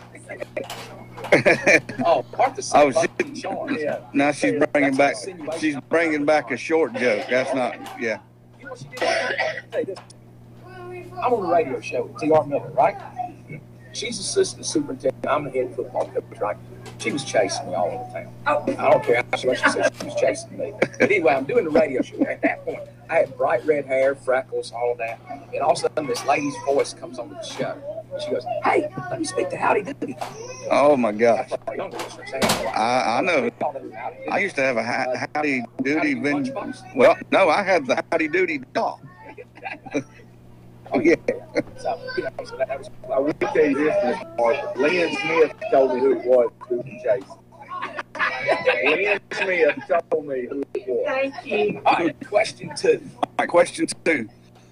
S4: Oh, Martha
S2: I was
S4: said
S2: just-
S4: Sean.
S3: Yeah.
S2: Now she's bringing back. She's bringing back a short joke. That's not. Yeah.
S4: You know what she did? I'll tell you this. I'm on a radio show with T R Miller, right? She's assistant superintendent. I'm the head football coach, right? She was chasing me all over town. I don't care how much she said she was chasing me. But anyway, I'm doing the radio show. At that point, I had bright red hair, freckles, all of that. And all of a sudden, this lady's voice comes on the show. She goes, "Hey, let me speak to Howdy Doody."
S2: Oh my gosh.
S4: That's what our younger listeners say.
S2: I, I know.
S4: Call them Howdy Doody.
S2: I used to have a ha- howdy doody.
S4: Howdy
S2: Vin-
S4: Lunchbox.
S2: well, no, I had the howdy doody dog.
S4: Oh,
S2: Yeah.
S4: So, you know, so that, that was
S3: I will tell you this, Mister Mark. Lynn Smith told me who it was who was chasing. Lynn Smith told me who it was.
S6: Thank you.
S4: all right. Question two.
S2: All right, question two.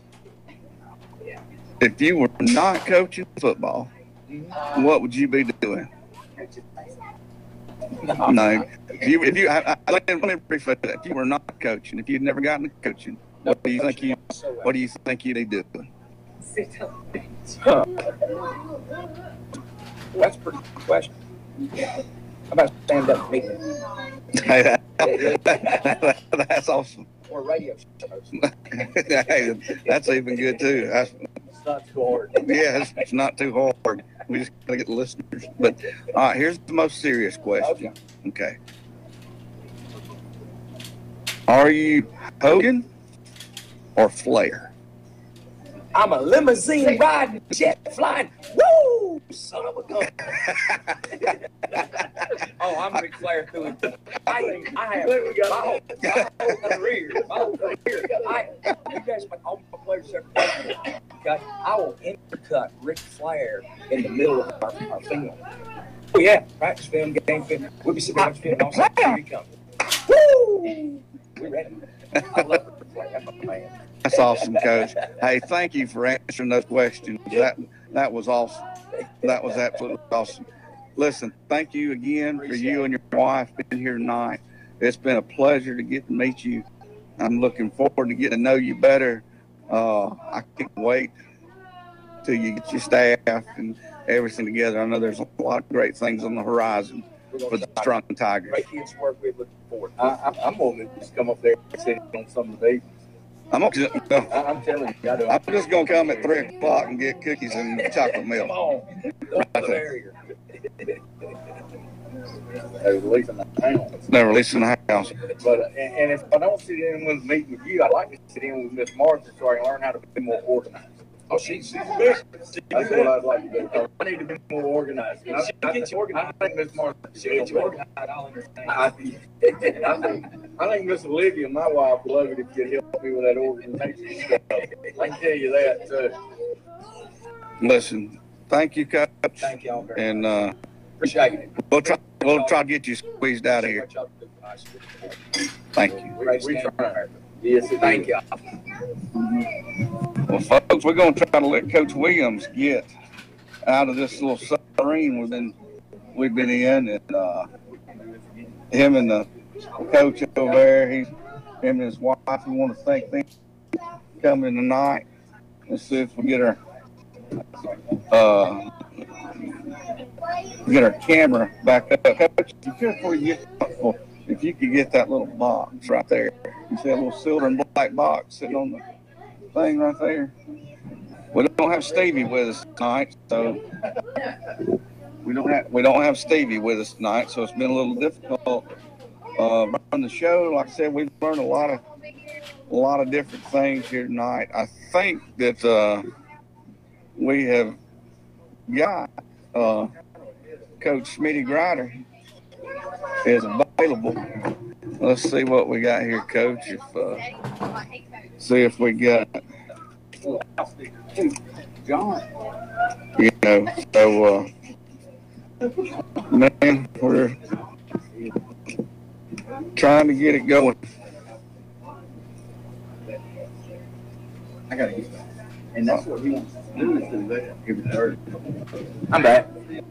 S2: If you were not coaching football, what would you be doing?
S3: No.
S2: No. If you, if you, I, I, let me rephrase that. If you were not coaching, if you'd never gotten to coaching, what do you think you, what do you think you'd be doing?
S4: Huh. Well, that's a pretty good question. How about stand up meeting
S2: Hey, that, that, that's awesome.
S4: or radio shows?
S2: Hey, that's even good too. That's,
S3: It's not too hard.
S2: yeah, it's, it's not too hard. We just gotta get the listeners. But all right, here's the most serious question. Okay. Are you Hogan or Flair?
S4: I'm a limousine riding, jet flying. Woo! Son of a gun. Oh, I'm Ric Flair through and through. I, I have my whole, my whole career. My whole career. I, you guys, all my players are okay, I will intercut Ric Flair in the middle of our, our film. Oh, yeah. Practice film, game film. We'll be sitting watching film and all of a sudden, here he comes. Woo! We're ready. I love Ric Flair. That's my man.
S2: That's awesome, Coach. Hey, thank you for answering those questions. That that was awesome. That was absolutely awesome. Listen, thank you again for you and your wife being here tonight. It's been a pleasure to get to meet you. I'm looking forward to getting to know you better. Uh, I can't wait till you get your staff and everything together. I know there's a lot of great things on the horizon for the Strong Tigers.
S4: Great kids to work with. Looking forward.
S3: I, I, I'm going to just come up there and sit on some of the babies.
S2: I'm, gonna,
S3: I, I'm telling you, I do.
S2: I'm just going to come at three o'clock and get cookies and chocolate milk.
S4: Come on. Don't put a barrier.
S3: They're releasing the house.
S2: They're releasing the house.
S3: But uh, and, and if I don't sit in with meeting with you, I'd like to sit in with Miss Martha so I can learn how to be more organized.
S4: Oh, she's she's the best.
S3: That's what I'd like to do. I need to be more organized. I,
S4: She
S3: I,
S4: gets you organized.
S3: I think Miss Martha.
S4: She gets you organized. I'll understand.
S3: I, I think I think Miss Olivia, my wife, would love it if you could help me with that organization stuff. I can tell you that too.
S2: Listen, thank you, Coach.
S4: Thank y'all very
S2: And uh,
S4: Appreciate it.
S2: we'll try we'll try to get you squeezed out of here.
S4: What y'all do for high school.
S2: Thank you.
S3: We, we try. Yes, it
S4: Thank
S3: is.
S4: y'all.
S2: Well, folks, we're going to try to let Coach Williams get out of this little submarine we've been we've been in, and uh, him and the coach over there, he's him and his wife. We want to thank them for coming tonight. Let's see if we get our uh, get our camera back up. Coach, before you get if you could get that little box right there, you see that little silver and black box sitting on the thing right there. We don't have Stevie with us tonight, so we don't have we don't have Stevie with us tonight, so it's been a little difficult uh, running the show. Like I said, we've learned a lot of a lot of different things here tonight. I think that uh, we have got uh, Coach Smitty Grider is available. Let's see what we got here, Coach. If uh, see if we got.
S3: John.
S2: You know, so, uh, man, we're trying to get it going.
S3: I gotta get that. And that's what he wants to do is do that. Give it third.
S4: I'm back.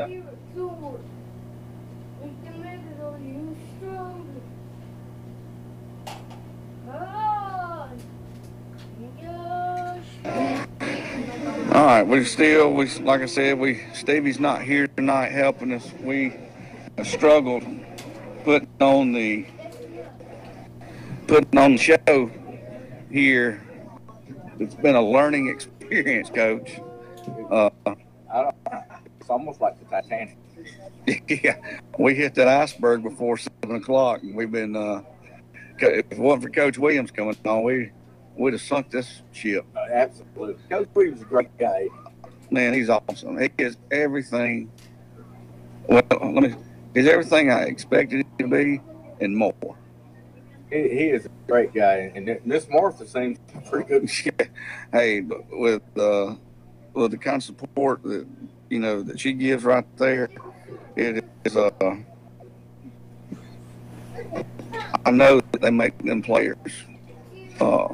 S2: All right, we still, we like I said, we Stevie's not here tonight helping us. We have struggled putting on the putting on the show here. It's been a learning experience, Coach. Uh,
S3: I don't, it's almost like the Titanic.
S2: yeah, we hit that iceberg before seven o'clock, and we've been. Uh, if it wasn't for Coach Williams coming on, we we'd have sunk this ship.
S3: Uh, absolutely. Coach Williams is a great guy.
S2: Man, he's awesome. He is everything. Well, let me. He's everything I expected him to be, and more.
S3: He, he is a great guy, and Miss Martha seems pretty good.
S2: Hey, but with uh, with the kind of support that you know that she gives right there, it is. Uh, I know that they make them players uh,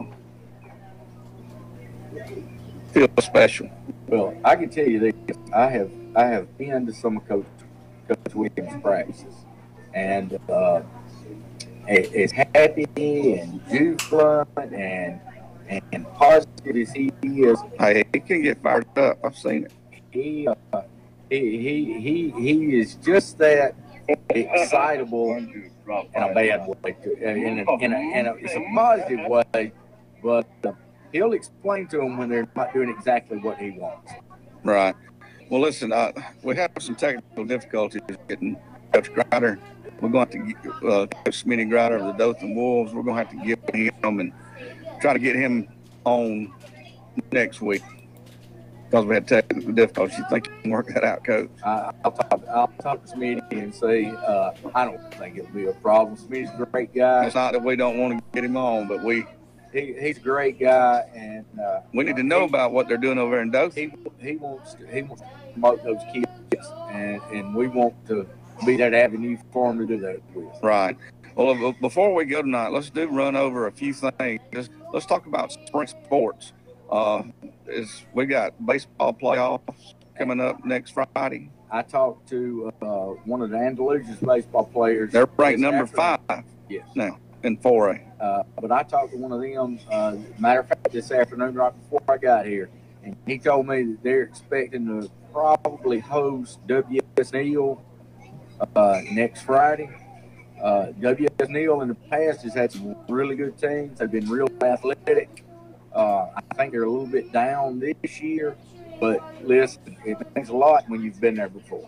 S2: feel special.
S3: Well, I can tell you this: I have I have been to some of Coach Coach Williams' practices, and uh, as happy and jubilant and and positive as he is.
S2: Hey, he can get fired up. I've seen it.
S3: He uh, he, he he he is just that excitable in a bad way, in a, in a, in a, it's a positive way, but uh, he'll explain to them when they're not doing exactly what he wants.
S2: Right. Well, listen, uh, we have some technical difficulties getting Coach Grider. We're going to have to get uh, Coach Smitty Grider of the Dothan Wolves. We're going to have to get him and try to get him on next week because we had technical difficulties. You think you can work that out, Coach?
S3: Uh, I'll talk. I'll talk to Smitty and say uh, I don't think it'll be a problem. Smitty's a great guy.
S2: It's not that we don't want to get him on, but we
S3: he, he's a great guy, and uh,
S2: we need to know
S3: he,
S2: about what they're doing over there in Dothan.
S3: He he wants to, he wants to promote those kids, and and we want to be that avenue for him to do that with.
S2: Right. Well, before we go tonight, let's do run over a few things. Just, let's talk about spring sports. Uh, is we got baseball playoffs coming up next Friday.
S3: I talked to uh, one of the Andalusia's baseball players.
S2: They're ranked number five
S3: yes.
S2: now in four A.
S3: Uh, but I talked to one of them, uh, matter of fact, this afternoon right before I got here, and he told me that they're expecting to probably host W S Neal uh, next Friday. Uh, W S Neal in the past has had some really good teams. They've been real athletic. Uh, I think they're a little bit down this year, but listen, it means a lot when you've been there before.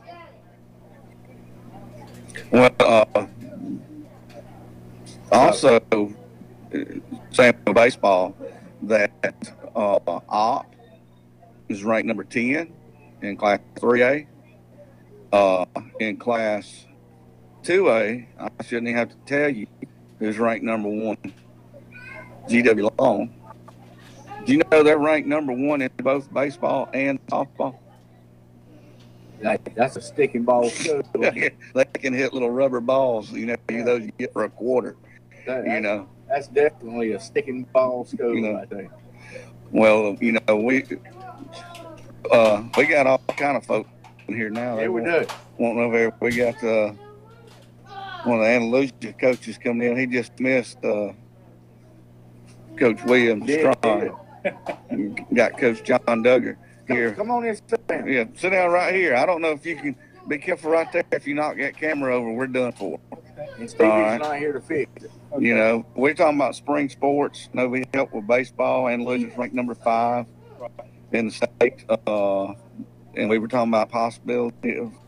S2: Well, uh, also, same with baseball, that uh, O P is ranked number ten in Class three A. Uh, in Class two A, I shouldn't even have to tell you who's ranked number one, G W Long. Do you know they're ranked number one in both baseball and softball?
S3: Like, that's a sticking ball school.
S2: They can hit little rubber balls, you know, those you get for a quarter,
S3: That,
S2: you know.
S3: That's definitely a sticking ball school,
S2: You know.
S3: I think.
S2: Well, you know, we uh, we got all kind of folks in here now.
S3: Yeah, we
S2: want,
S3: do.
S2: Want over here. We got uh, one of the Andalusia coaches coming in. He just missed uh, Coach William
S3: Yeah,
S2: Strong. Got Coach John Duggar here.
S3: Come on in, sit down.
S2: Yeah, sit down right here. I don't know if you can be careful right there. If you knock that camera over, we're done for.
S3: And Stevie's
S2: All right.
S3: not here to fix it.
S2: You know, we're talking about spring sports. No, we help with baseball. Andalusia's ranked number five in the state. Uh, and we were talking about possibility of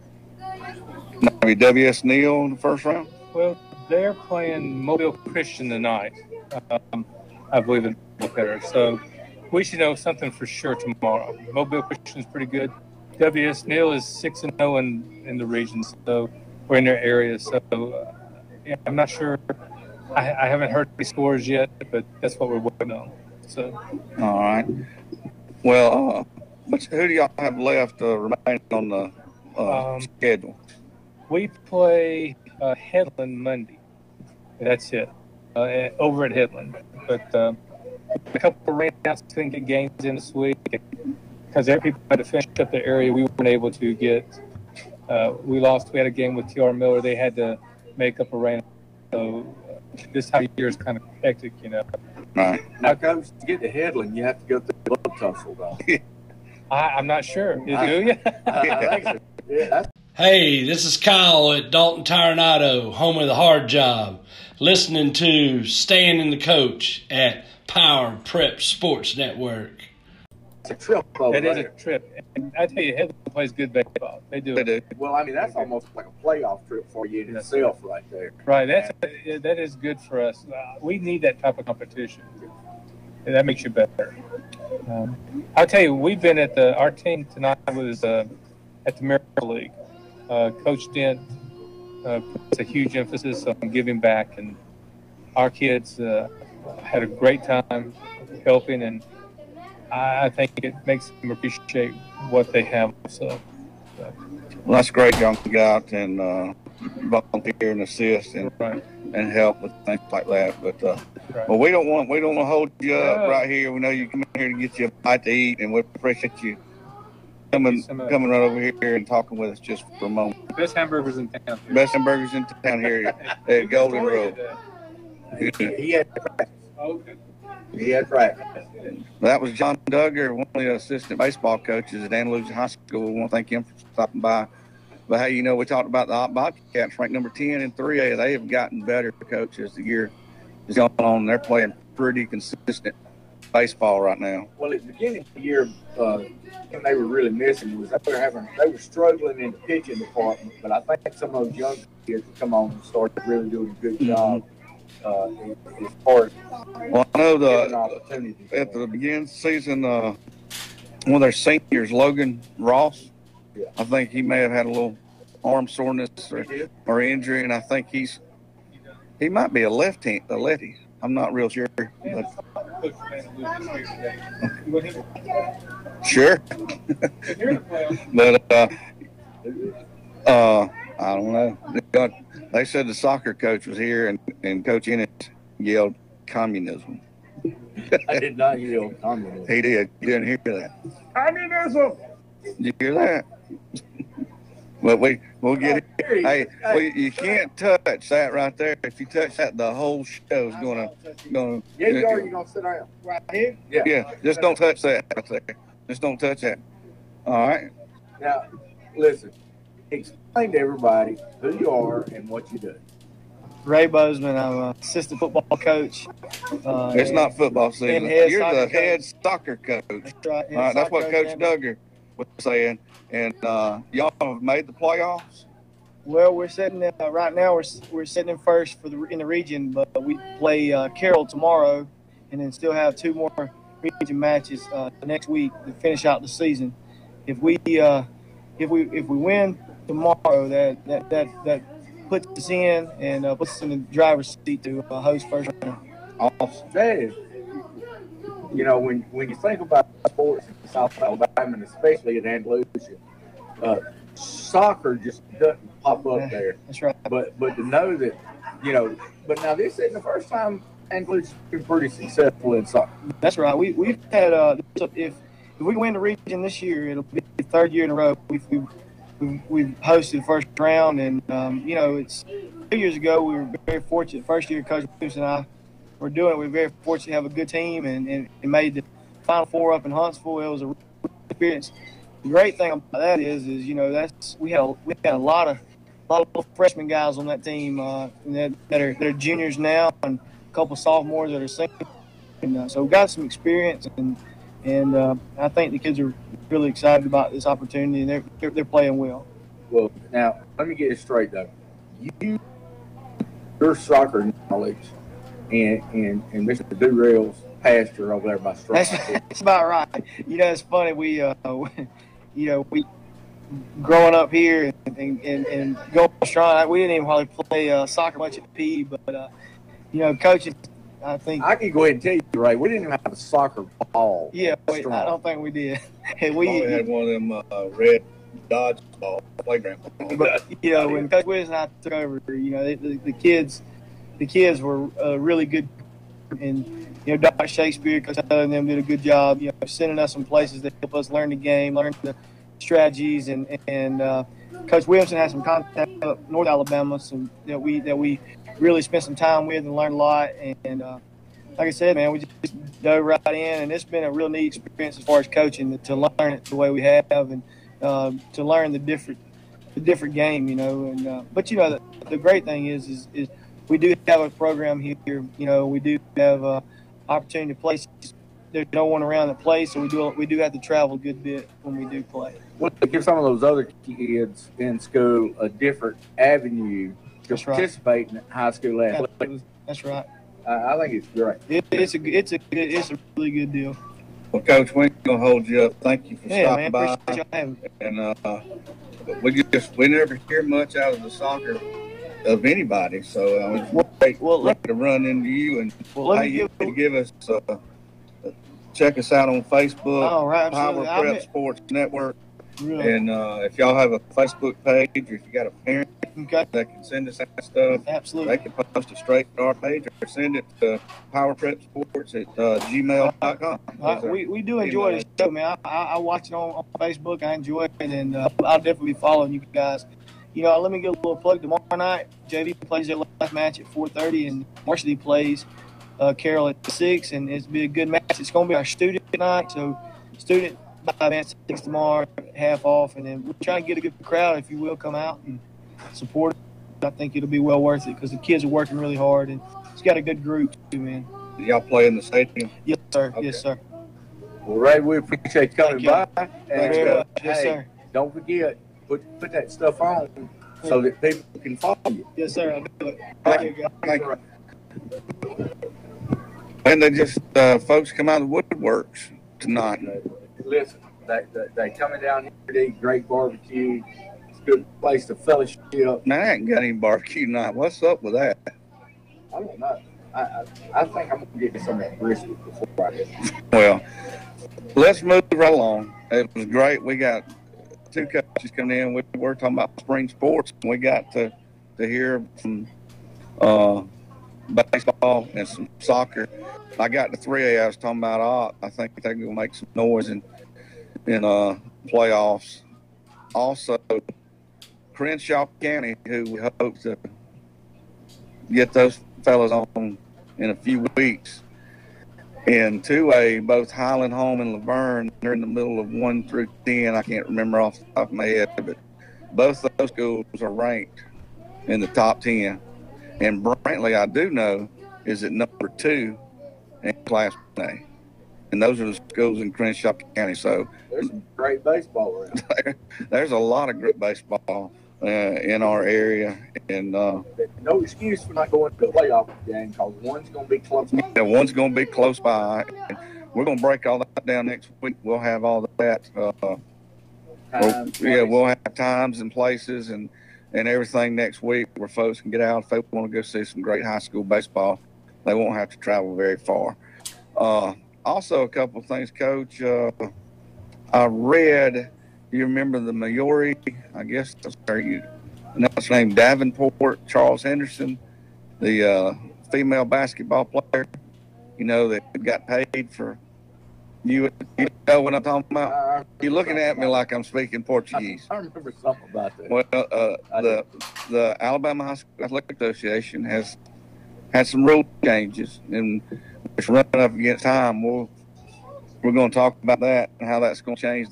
S2: maybe W S Neal in the first round.
S7: Well, they're playing Mobile Christian tonight. Um, I believe in better. So we should know something for sure tomorrow. Mobile Christian is pretty good. W S Neal is six and zero in in the region, so we're in their area. So uh, yeah, I'm not sure. I, I haven't heard the scores yet, but that's what we're working on. So
S2: All right. Well, uh, which, who do y'all have left uh, remaining on the uh,
S7: Um,
S2: schedule?
S7: we play uh, Headland Monday. That's it. Uh, over at Headland, but um, a couple of rainouts couldn't get games in this week because every people had to finish up the area. We weren't able to get. Uh, we lost. We had a game with T R Miller. They had to make up a rain. So uh, this time of year is kind of hectic, you know.
S2: Right.
S3: Now, Coach, to get to Headland, you have to go through the blood tussle, though.
S7: I, I'm not sure. Do
S3: I-
S7: you?
S3: I think so. Yeah, that's
S1: Hey, this is Kyle at Dalton Taranado, home of the hard job, listening to Staying in the Coach at Power Prep Sports Network.
S3: a trip over
S7: That is a
S3: there.
S7: trip. And I tell you, Headland plays good baseball. They do.
S2: They do.
S3: Well, I mean, that's almost like a playoff trip for you in itself right there.
S7: Right. That's that is good for us. Uh, we need that type of competition. And that makes you better. Um, I'll tell you, we've been at the our team tonight was uh, at the Miracle League. Uh, Coach Dent uh, puts a huge emphasis on giving back, and our kids uh, had a great time helping, and I, I think it makes them appreciate what they have. So, uh,
S2: Well, that's great. Y'all can go out and uh, volunteer and assist and
S7: right.
S2: and help with things like that. But uh,
S7: Right.
S2: well, we don't want we don't want to hold you up
S7: No.
S2: right here. We know you come in here to get you a bite to eat, and we appreciate you coming
S7: so much.
S2: coming right over here and talking with us just for a moment.
S7: Best hamburgers in town.
S2: Best hamburgers in town here at Golden Road.
S3: He had practice.
S7: Okay.
S3: He had practice.
S2: That was John Duggar, one of the assistant baseball coaches at Andalusia High School. We want to thank him for stopping by. But hey, you know, we talked about the Bobcats ranked number ten in three A. They have gotten better, coach, as the year is going on. They're playing pretty consistent baseball right now.
S3: Well, at the beginning of the year, uh, thing they were really missing was they were having they were struggling in the pitching department. But I think some of those young kids have come on and started really doing a good job. Uh, as far as
S2: Well, I know
S3: giving
S2: the
S3: opportunities.
S2: at the beginning of the season, uh, one of their seniors, Logan Ross,
S3: Yeah.
S2: I think he may have had a little arm soreness or, or injury, and I think he's he might be a left hand, a lefty. I'm not real sure, but sure. But uh, uh, I don't know. They, got, they said the soccer coach was here, and, and Coach Ennis yelled communism.
S3: I did not yell communism.
S2: He did. You didn't hear that.
S3: Communism.
S2: Did you hear that? But we we'll get it. Hey, well, you can't touch that right there. If you touch that, the whole show's gonna gonna.
S3: Yeah, you are. You gonna sit down right here? Yeah.
S2: Yeah, just don't touch that right there. Just don't touch that. All right.
S3: Now, listen. Explain to everybody who you are and what you do.
S8: Ray Bozeman. I'm an assistant football coach. Uh,
S2: It's
S8: and-
S2: not football season.
S8: and head
S2: You're the
S8: soccer
S2: head
S8: coach.
S2: soccer coach.
S8: That's right.
S2: All right, that's what Coach
S8: and-
S2: Duggar was saying. And uh, y'all have made the playoffs.
S8: Well, we're sitting uh, right now. We're we're sitting in first for the in the region, but we play uh, Carroll tomorrow, and then still have two more region matches uh, next week to finish out the season. If we uh, if we if we win tomorrow, that that that, that puts us in and uh, puts us in the driver's seat to uh, host first round.
S2: Awesome.
S3: That is, you know, when when you think about sports in South Alabama, and especially in Andalusia, uh, soccer just doesn't pop up there.
S8: That's right.
S3: But but to know that, you know, but now this isn't the first time Andalusia's been pretty successful in soccer.
S8: That's right. We we've had uh, if if we win the region this year, it'll be the third year in a row we've we've, we've, we've hosted the first round, and um, you know, it's two years ago we were very fortunate. First year, Coach Williams and I were doing it. We were very fortunate to have a good team, and, and, and made the Final Four up in Huntsville. It was a real experience. The great thing about that is, is you know, that's we had a, we had a lot of a lot of freshman guys on that team uh, that, that are that are juniors now, and a couple sophomores that are seniors. And uh, so we got some experience, and and uh, I think the kids are really excited about this opportunity, and they're they're, they're playing well.
S3: Well, now let me get it straight though. You, your soccer knowledge, and and and Mister Durrell's pastor over there by
S8: That's,
S3: Strong.
S8: that's about right. You know, it's funny. We, uh, you know, we growing up here and and, and going strong. We didn't even hardly play uh, soccer much at P, but uh, you know, coaching. I think.
S3: I can go ahead and tell you, Ray, we didn't even have a soccer ball.
S8: Yeah,
S3: at
S8: we,
S3: Strong.
S8: I don't think we did. And we,
S2: We had one of them uh, red dodgeball playground.
S8: but you know, when Coach Williams and I took over, you know, the, the, the kids, the kids were uh, really good, and you know, Doctor Shakespeare, Coach Tyler, and them did a good job, you know, sending us some places that help us learn the game, learn the strategies, and and uh, Coach Williamson had some contact up North Alabama, some that we that we really spent some time with and learned a lot. And uh, like I said, man, we just dove right in, and it's been a real neat experience as far as coaching to learn it the way we have, and uh, to learn the different the different game, you know. And uh, but you know, the, the great thing is is is we do have a program here. You know, we do have a opportunity to play. There's no one around that plays, so we do we do have to travel a good bit when we do play.
S3: Well, to give some of those other kids in school a different avenue to
S8: That's right.
S3: participate in high school athletics.
S8: That's right.
S3: I, I think it's great.
S8: It, it's a it's a good, it's a really good deal.
S2: Well, Coach, we ain't gonna hold you up. Thank you for
S8: Yeah,
S2: stopping
S8: man.
S2: by.
S8: Appreciate y'all having me.
S2: And uh, we just we never hear much out of the soccer of anybody. So uh, it's
S8: Well,
S2: great,
S8: well,
S2: great to run into you and
S8: Well, let
S2: hey,
S8: me
S2: you
S8: give.
S2: can give us uh, check us out on Facebook,
S8: Oh, right, absolutely.
S2: Power
S8: I'll
S2: Prep
S8: be-
S2: Sports Network.
S8: Really.
S2: And uh, if y'all have a Facebook page, or if you got a parent
S8: Okay.
S2: They can send us that stuff.
S8: Absolutely.
S2: They can post it straight to our page or send it to power prep sports at uh, gmail dot com.
S8: Uh, we, we do enjoy the show, man. I, I, I watch it on, on Facebook. I enjoy it, and uh, I'll definitely be following you guys. You know, let me get a little plug. Tomorrow night, J V plays their last match at four thirty, and varsity plays uh, Carroll at six, and it's be a good match. It's going to be our student night, so student events six tomorrow, half off, and then we're trying to get a good crowd, if you will, come out and support it. I think it'll be well worth it because the kids are working really hard, and it's got a good group too, man.
S2: Y'all play in the stadium?
S8: Yes, sir.
S2: Okay.
S8: Yes, sir.
S3: Well, Ray, we appreciate you coming
S8: Thank you.
S3: by.
S8: Thank you
S3: And,
S8: very
S3: uh,
S8: much. Yes,
S3: hey,
S8: sir.
S3: don't forget, put put that stuff on so that people can follow you.
S8: Yes, sir. I'll do it. Thank you, guys.
S2: Thank you. And they just, uh, folks come out of the woodworks tonight.
S3: Listen, they, they, they coming down here to eat great barbecue. It's a good place to fellowship.
S2: Man, I ain't got any barbecue tonight. What's up with that?
S3: I don't know. I, I, I think I'm going to get me some of that brisket before I get
S2: Well, let's move right along. It was great. We got two coaches coming in. We were talking about spring sports. And we got to, to hear some uh, baseball and some soccer. I got the three A I was talking about. Oh, I think they're going to make some noise in, in uh, playoffs. Also, Crenshaw County, who we hope to get those fellas on in a few weeks. And two A, both Highland Home and Laverne, they're in the middle of one through ten. I can't remember off the top of my head, but both of those schools are ranked in the top ten. And Brantley, I do know, is at number two in Class one A. And those are the schools in Crenshaw County. So
S3: there's some great baseball around.
S2: there, there's a lot of great baseball uh, in our area. And uh,
S3: no excuse for not going to the playoff game because one's going to be close.
S2: Yeah, one's going to be close by. And we're going to break all that down next week. We'll have all that. Uh,
S3: Time,
S2: we'll, yeah, we'll have times and places and, and everything next week where folks can get out. If they want to go see some great high school baseball, they won't have to travel very far. Uh, also, a couple of things, Coach. Uh, I read, you remember the Maori, I guess that's her, you, that's her name, Davenport, Charles Henderson, the uh, female basketball player, you know, that got paid for, you, you know what I'm talking about? You're looking at me like I'm speaking Portuguese.
S3: I remember something about that.
S2: Well, uh, the the Alabama High School Athletic Association has had some rule changes, and it's running up against time. We'll, we're going to talk about that and how that's going to change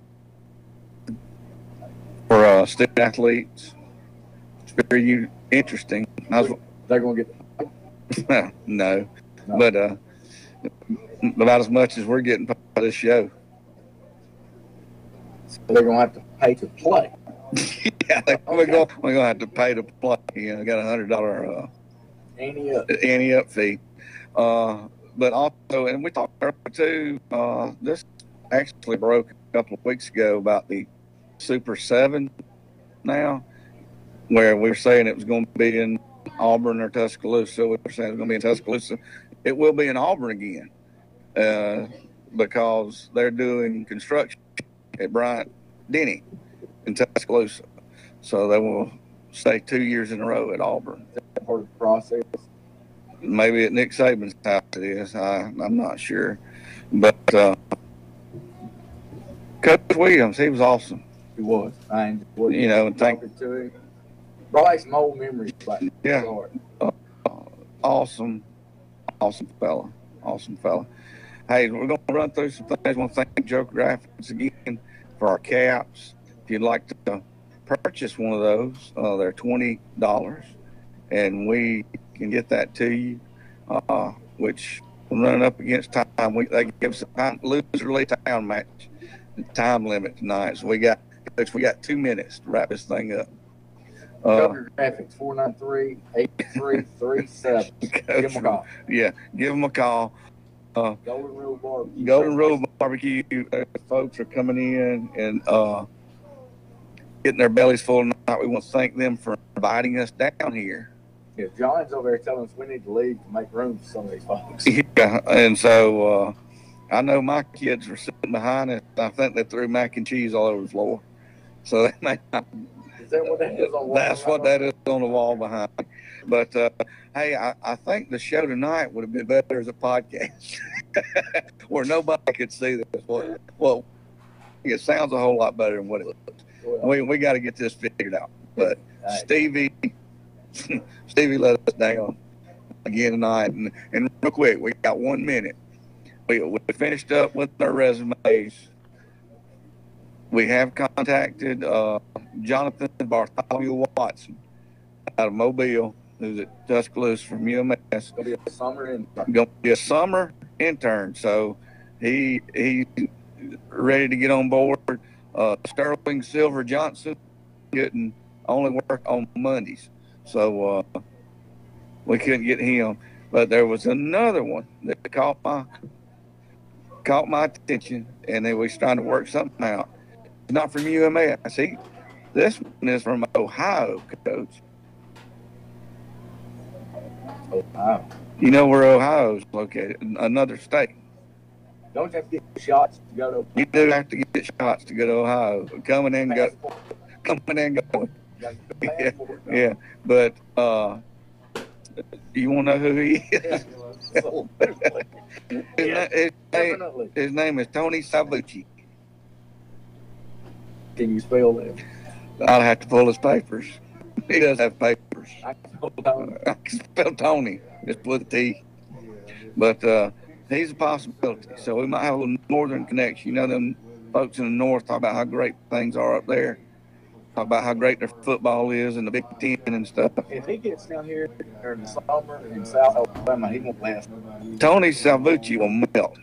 S2: for uh, student athletes. It's very interesting. I was,
S3: They're going to get
S2: no, no,
S3: No.
S2: but uh, about as much as we're getting for this show.
S3: so they're going to have to pay to play.
S2: Yeah, we're going we're going to have to pay to play. You know, got a hundred dollar uh,
S3: Any up.
S2: ante up fee. Uh, but also, and we talked earlier too. Uh, this actually broke a couple of weeks ago about the Super Seven. Now, where we were saying it was going to be in Auburn or Tuscaloosa, we were saying it was going to be in Tuscaloosa. It will be in Auburn again uh, because they're doing construction at Bryant Denny in Tuscaloosa. So they will stay two years in a row at Auburn.
S3: Part of the process.
S2: Maybe at Nick Saban's house it is. I, I'm not sure. But uh, Coach Williams, he was awesome.
S3: He was. I enjoyed
S2: You know, and thank-
S3: talking to him. Brought back some old memories. Like
S2: Yeah.
S3: Lord.
S2: Awesome, awesome fella. Awesome fella. Hey, we're going to run through some things. I want to thank Joker Graphics again for our caps. If you'd like to purchase one of those, uh, they're twenty dollars. And we can get that to you, uh, which we're running up against time. We, they give us a time, loser town match, time limit tonight. So we got, we got two minutes to wrap this thing up. Uh,
S3: Joker Graphics, four nine three, eight three three seven. Give them a call.
S2: Yeah, give them a call. Uh,
S3: Golden Rule Barbecue.
S2: Golden Rule Barbecue, uh, folks are coming in and uh, getting their bellies full tonight. We want to thank them for inviting us down here.
S3: Yeah, John's over there telling us we need to leave to make room for some of these folks.
S2: Yeah, and so uh, I know my kids were sitting behind it. I think they threw mac and cheese all over the floor. So they may not
S3: Is that what that is on the wall?
S2: That's what that is on the wall behind me. But, uh, hey, I, I think the show tonight would have been better as a podcast where nobody could see this. Well, well, it sounds a whole lot better than what it looks.
S3: Well,
S2: We we got to get this figured out. But
S3: Right.
S2: Stevie, Stevie let us down again tonight. And, and real quick, we got one minute. We, we finished up with our resumes. We have contacted uh, Jonathan Bartholomew Watson out of Mobile, who's at Tuscaloosa from U M S.
S3: It's gonna be a summer and
S2: Going to be a summer intern, so he he's ready to get on board. Uh, Sterling Silver Johnson getting only work on Mondays, so uh, we couldn't get him. But there was another one that caught my caught my attention, and they was trying to work something out. It's not from U M S. He, this one is from Ohio, Coach.
S3: Ohio.
S2: You know where Ohio's located? Another state.
S3: Don't you have to get shots to go to
S2: You do have to get shots to go to Ohio. Coming and go,
S3: passport?
S2: coming and going.
S3: You gotta get a
S2: Yeah,
S3: passport.
S2: yeah. But uh, you want to know who he is?
S3: So,
S2: His, na- his, name,
S3: definitely.
S2: his name is Tony Salvucci.
S3: Can you spell that?
S2: I'll have to pull his papers. He does have papers.
S3: I can spell Tony.
S2: I can spell Tony, just with a T. But uh, he's a possibility. So we might have a little northern connection. You know, them folks in the north talk about how great things are up there. Talk about how great their football is and the Big Ten and stuff.
S3: If he gets down here during the summer in South Alabama, he won't last.
S2: Tony Salvucci will melt.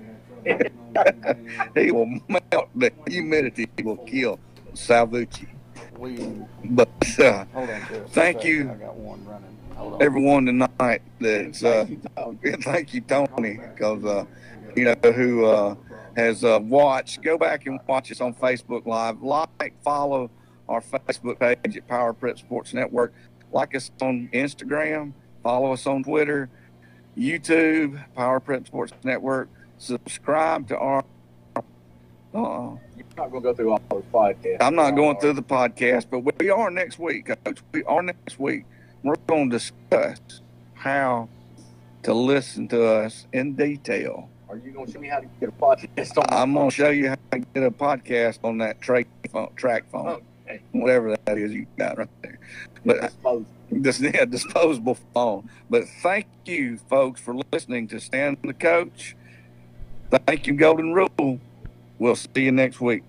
S2: He will melt. The humidity will kill Salvucci.
S5: We
S2: But uh,
S5: hold on just a
S2: Thank
S5: second.
S2: you.
S5: I got one running. Hold on.
S2: everyone tonight that's uh,
S3: Thank you, Tony.
S2: yeah, thank you, Tony, because uh, you know who uh, has uh, watched. Go back and watch us on Facebook Live. Like, follow our Facebook page at Power Prep Sports Network. Like us on Instagram. Follow us on Twitter, YouTube, Power Prep Sports Network. Subscribe to our. Uh,
S3: You're not going to go through all those podcasts.
S2: I'm not going through the podcast, but we are next week, Coach. We are next week. We're going to discuss how to listen to us in detail.
S3: Are you going to show me how to get a podcast on?
S2: I'm going to show you how to get a podcast on that track phone, track phone,
S3: Okay.
S2: whatever that is you got right there. But
S3: Disposable.
S2: this yeah, disposable phone. But thank you, folks, for listening to Stan the Coach. Thank you, Golden Rule. We'll see you next week.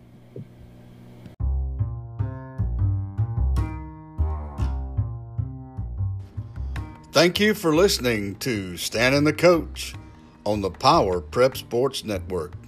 S5: Thank you for listening to Stan and the Coach on the Power Prep Sports Network.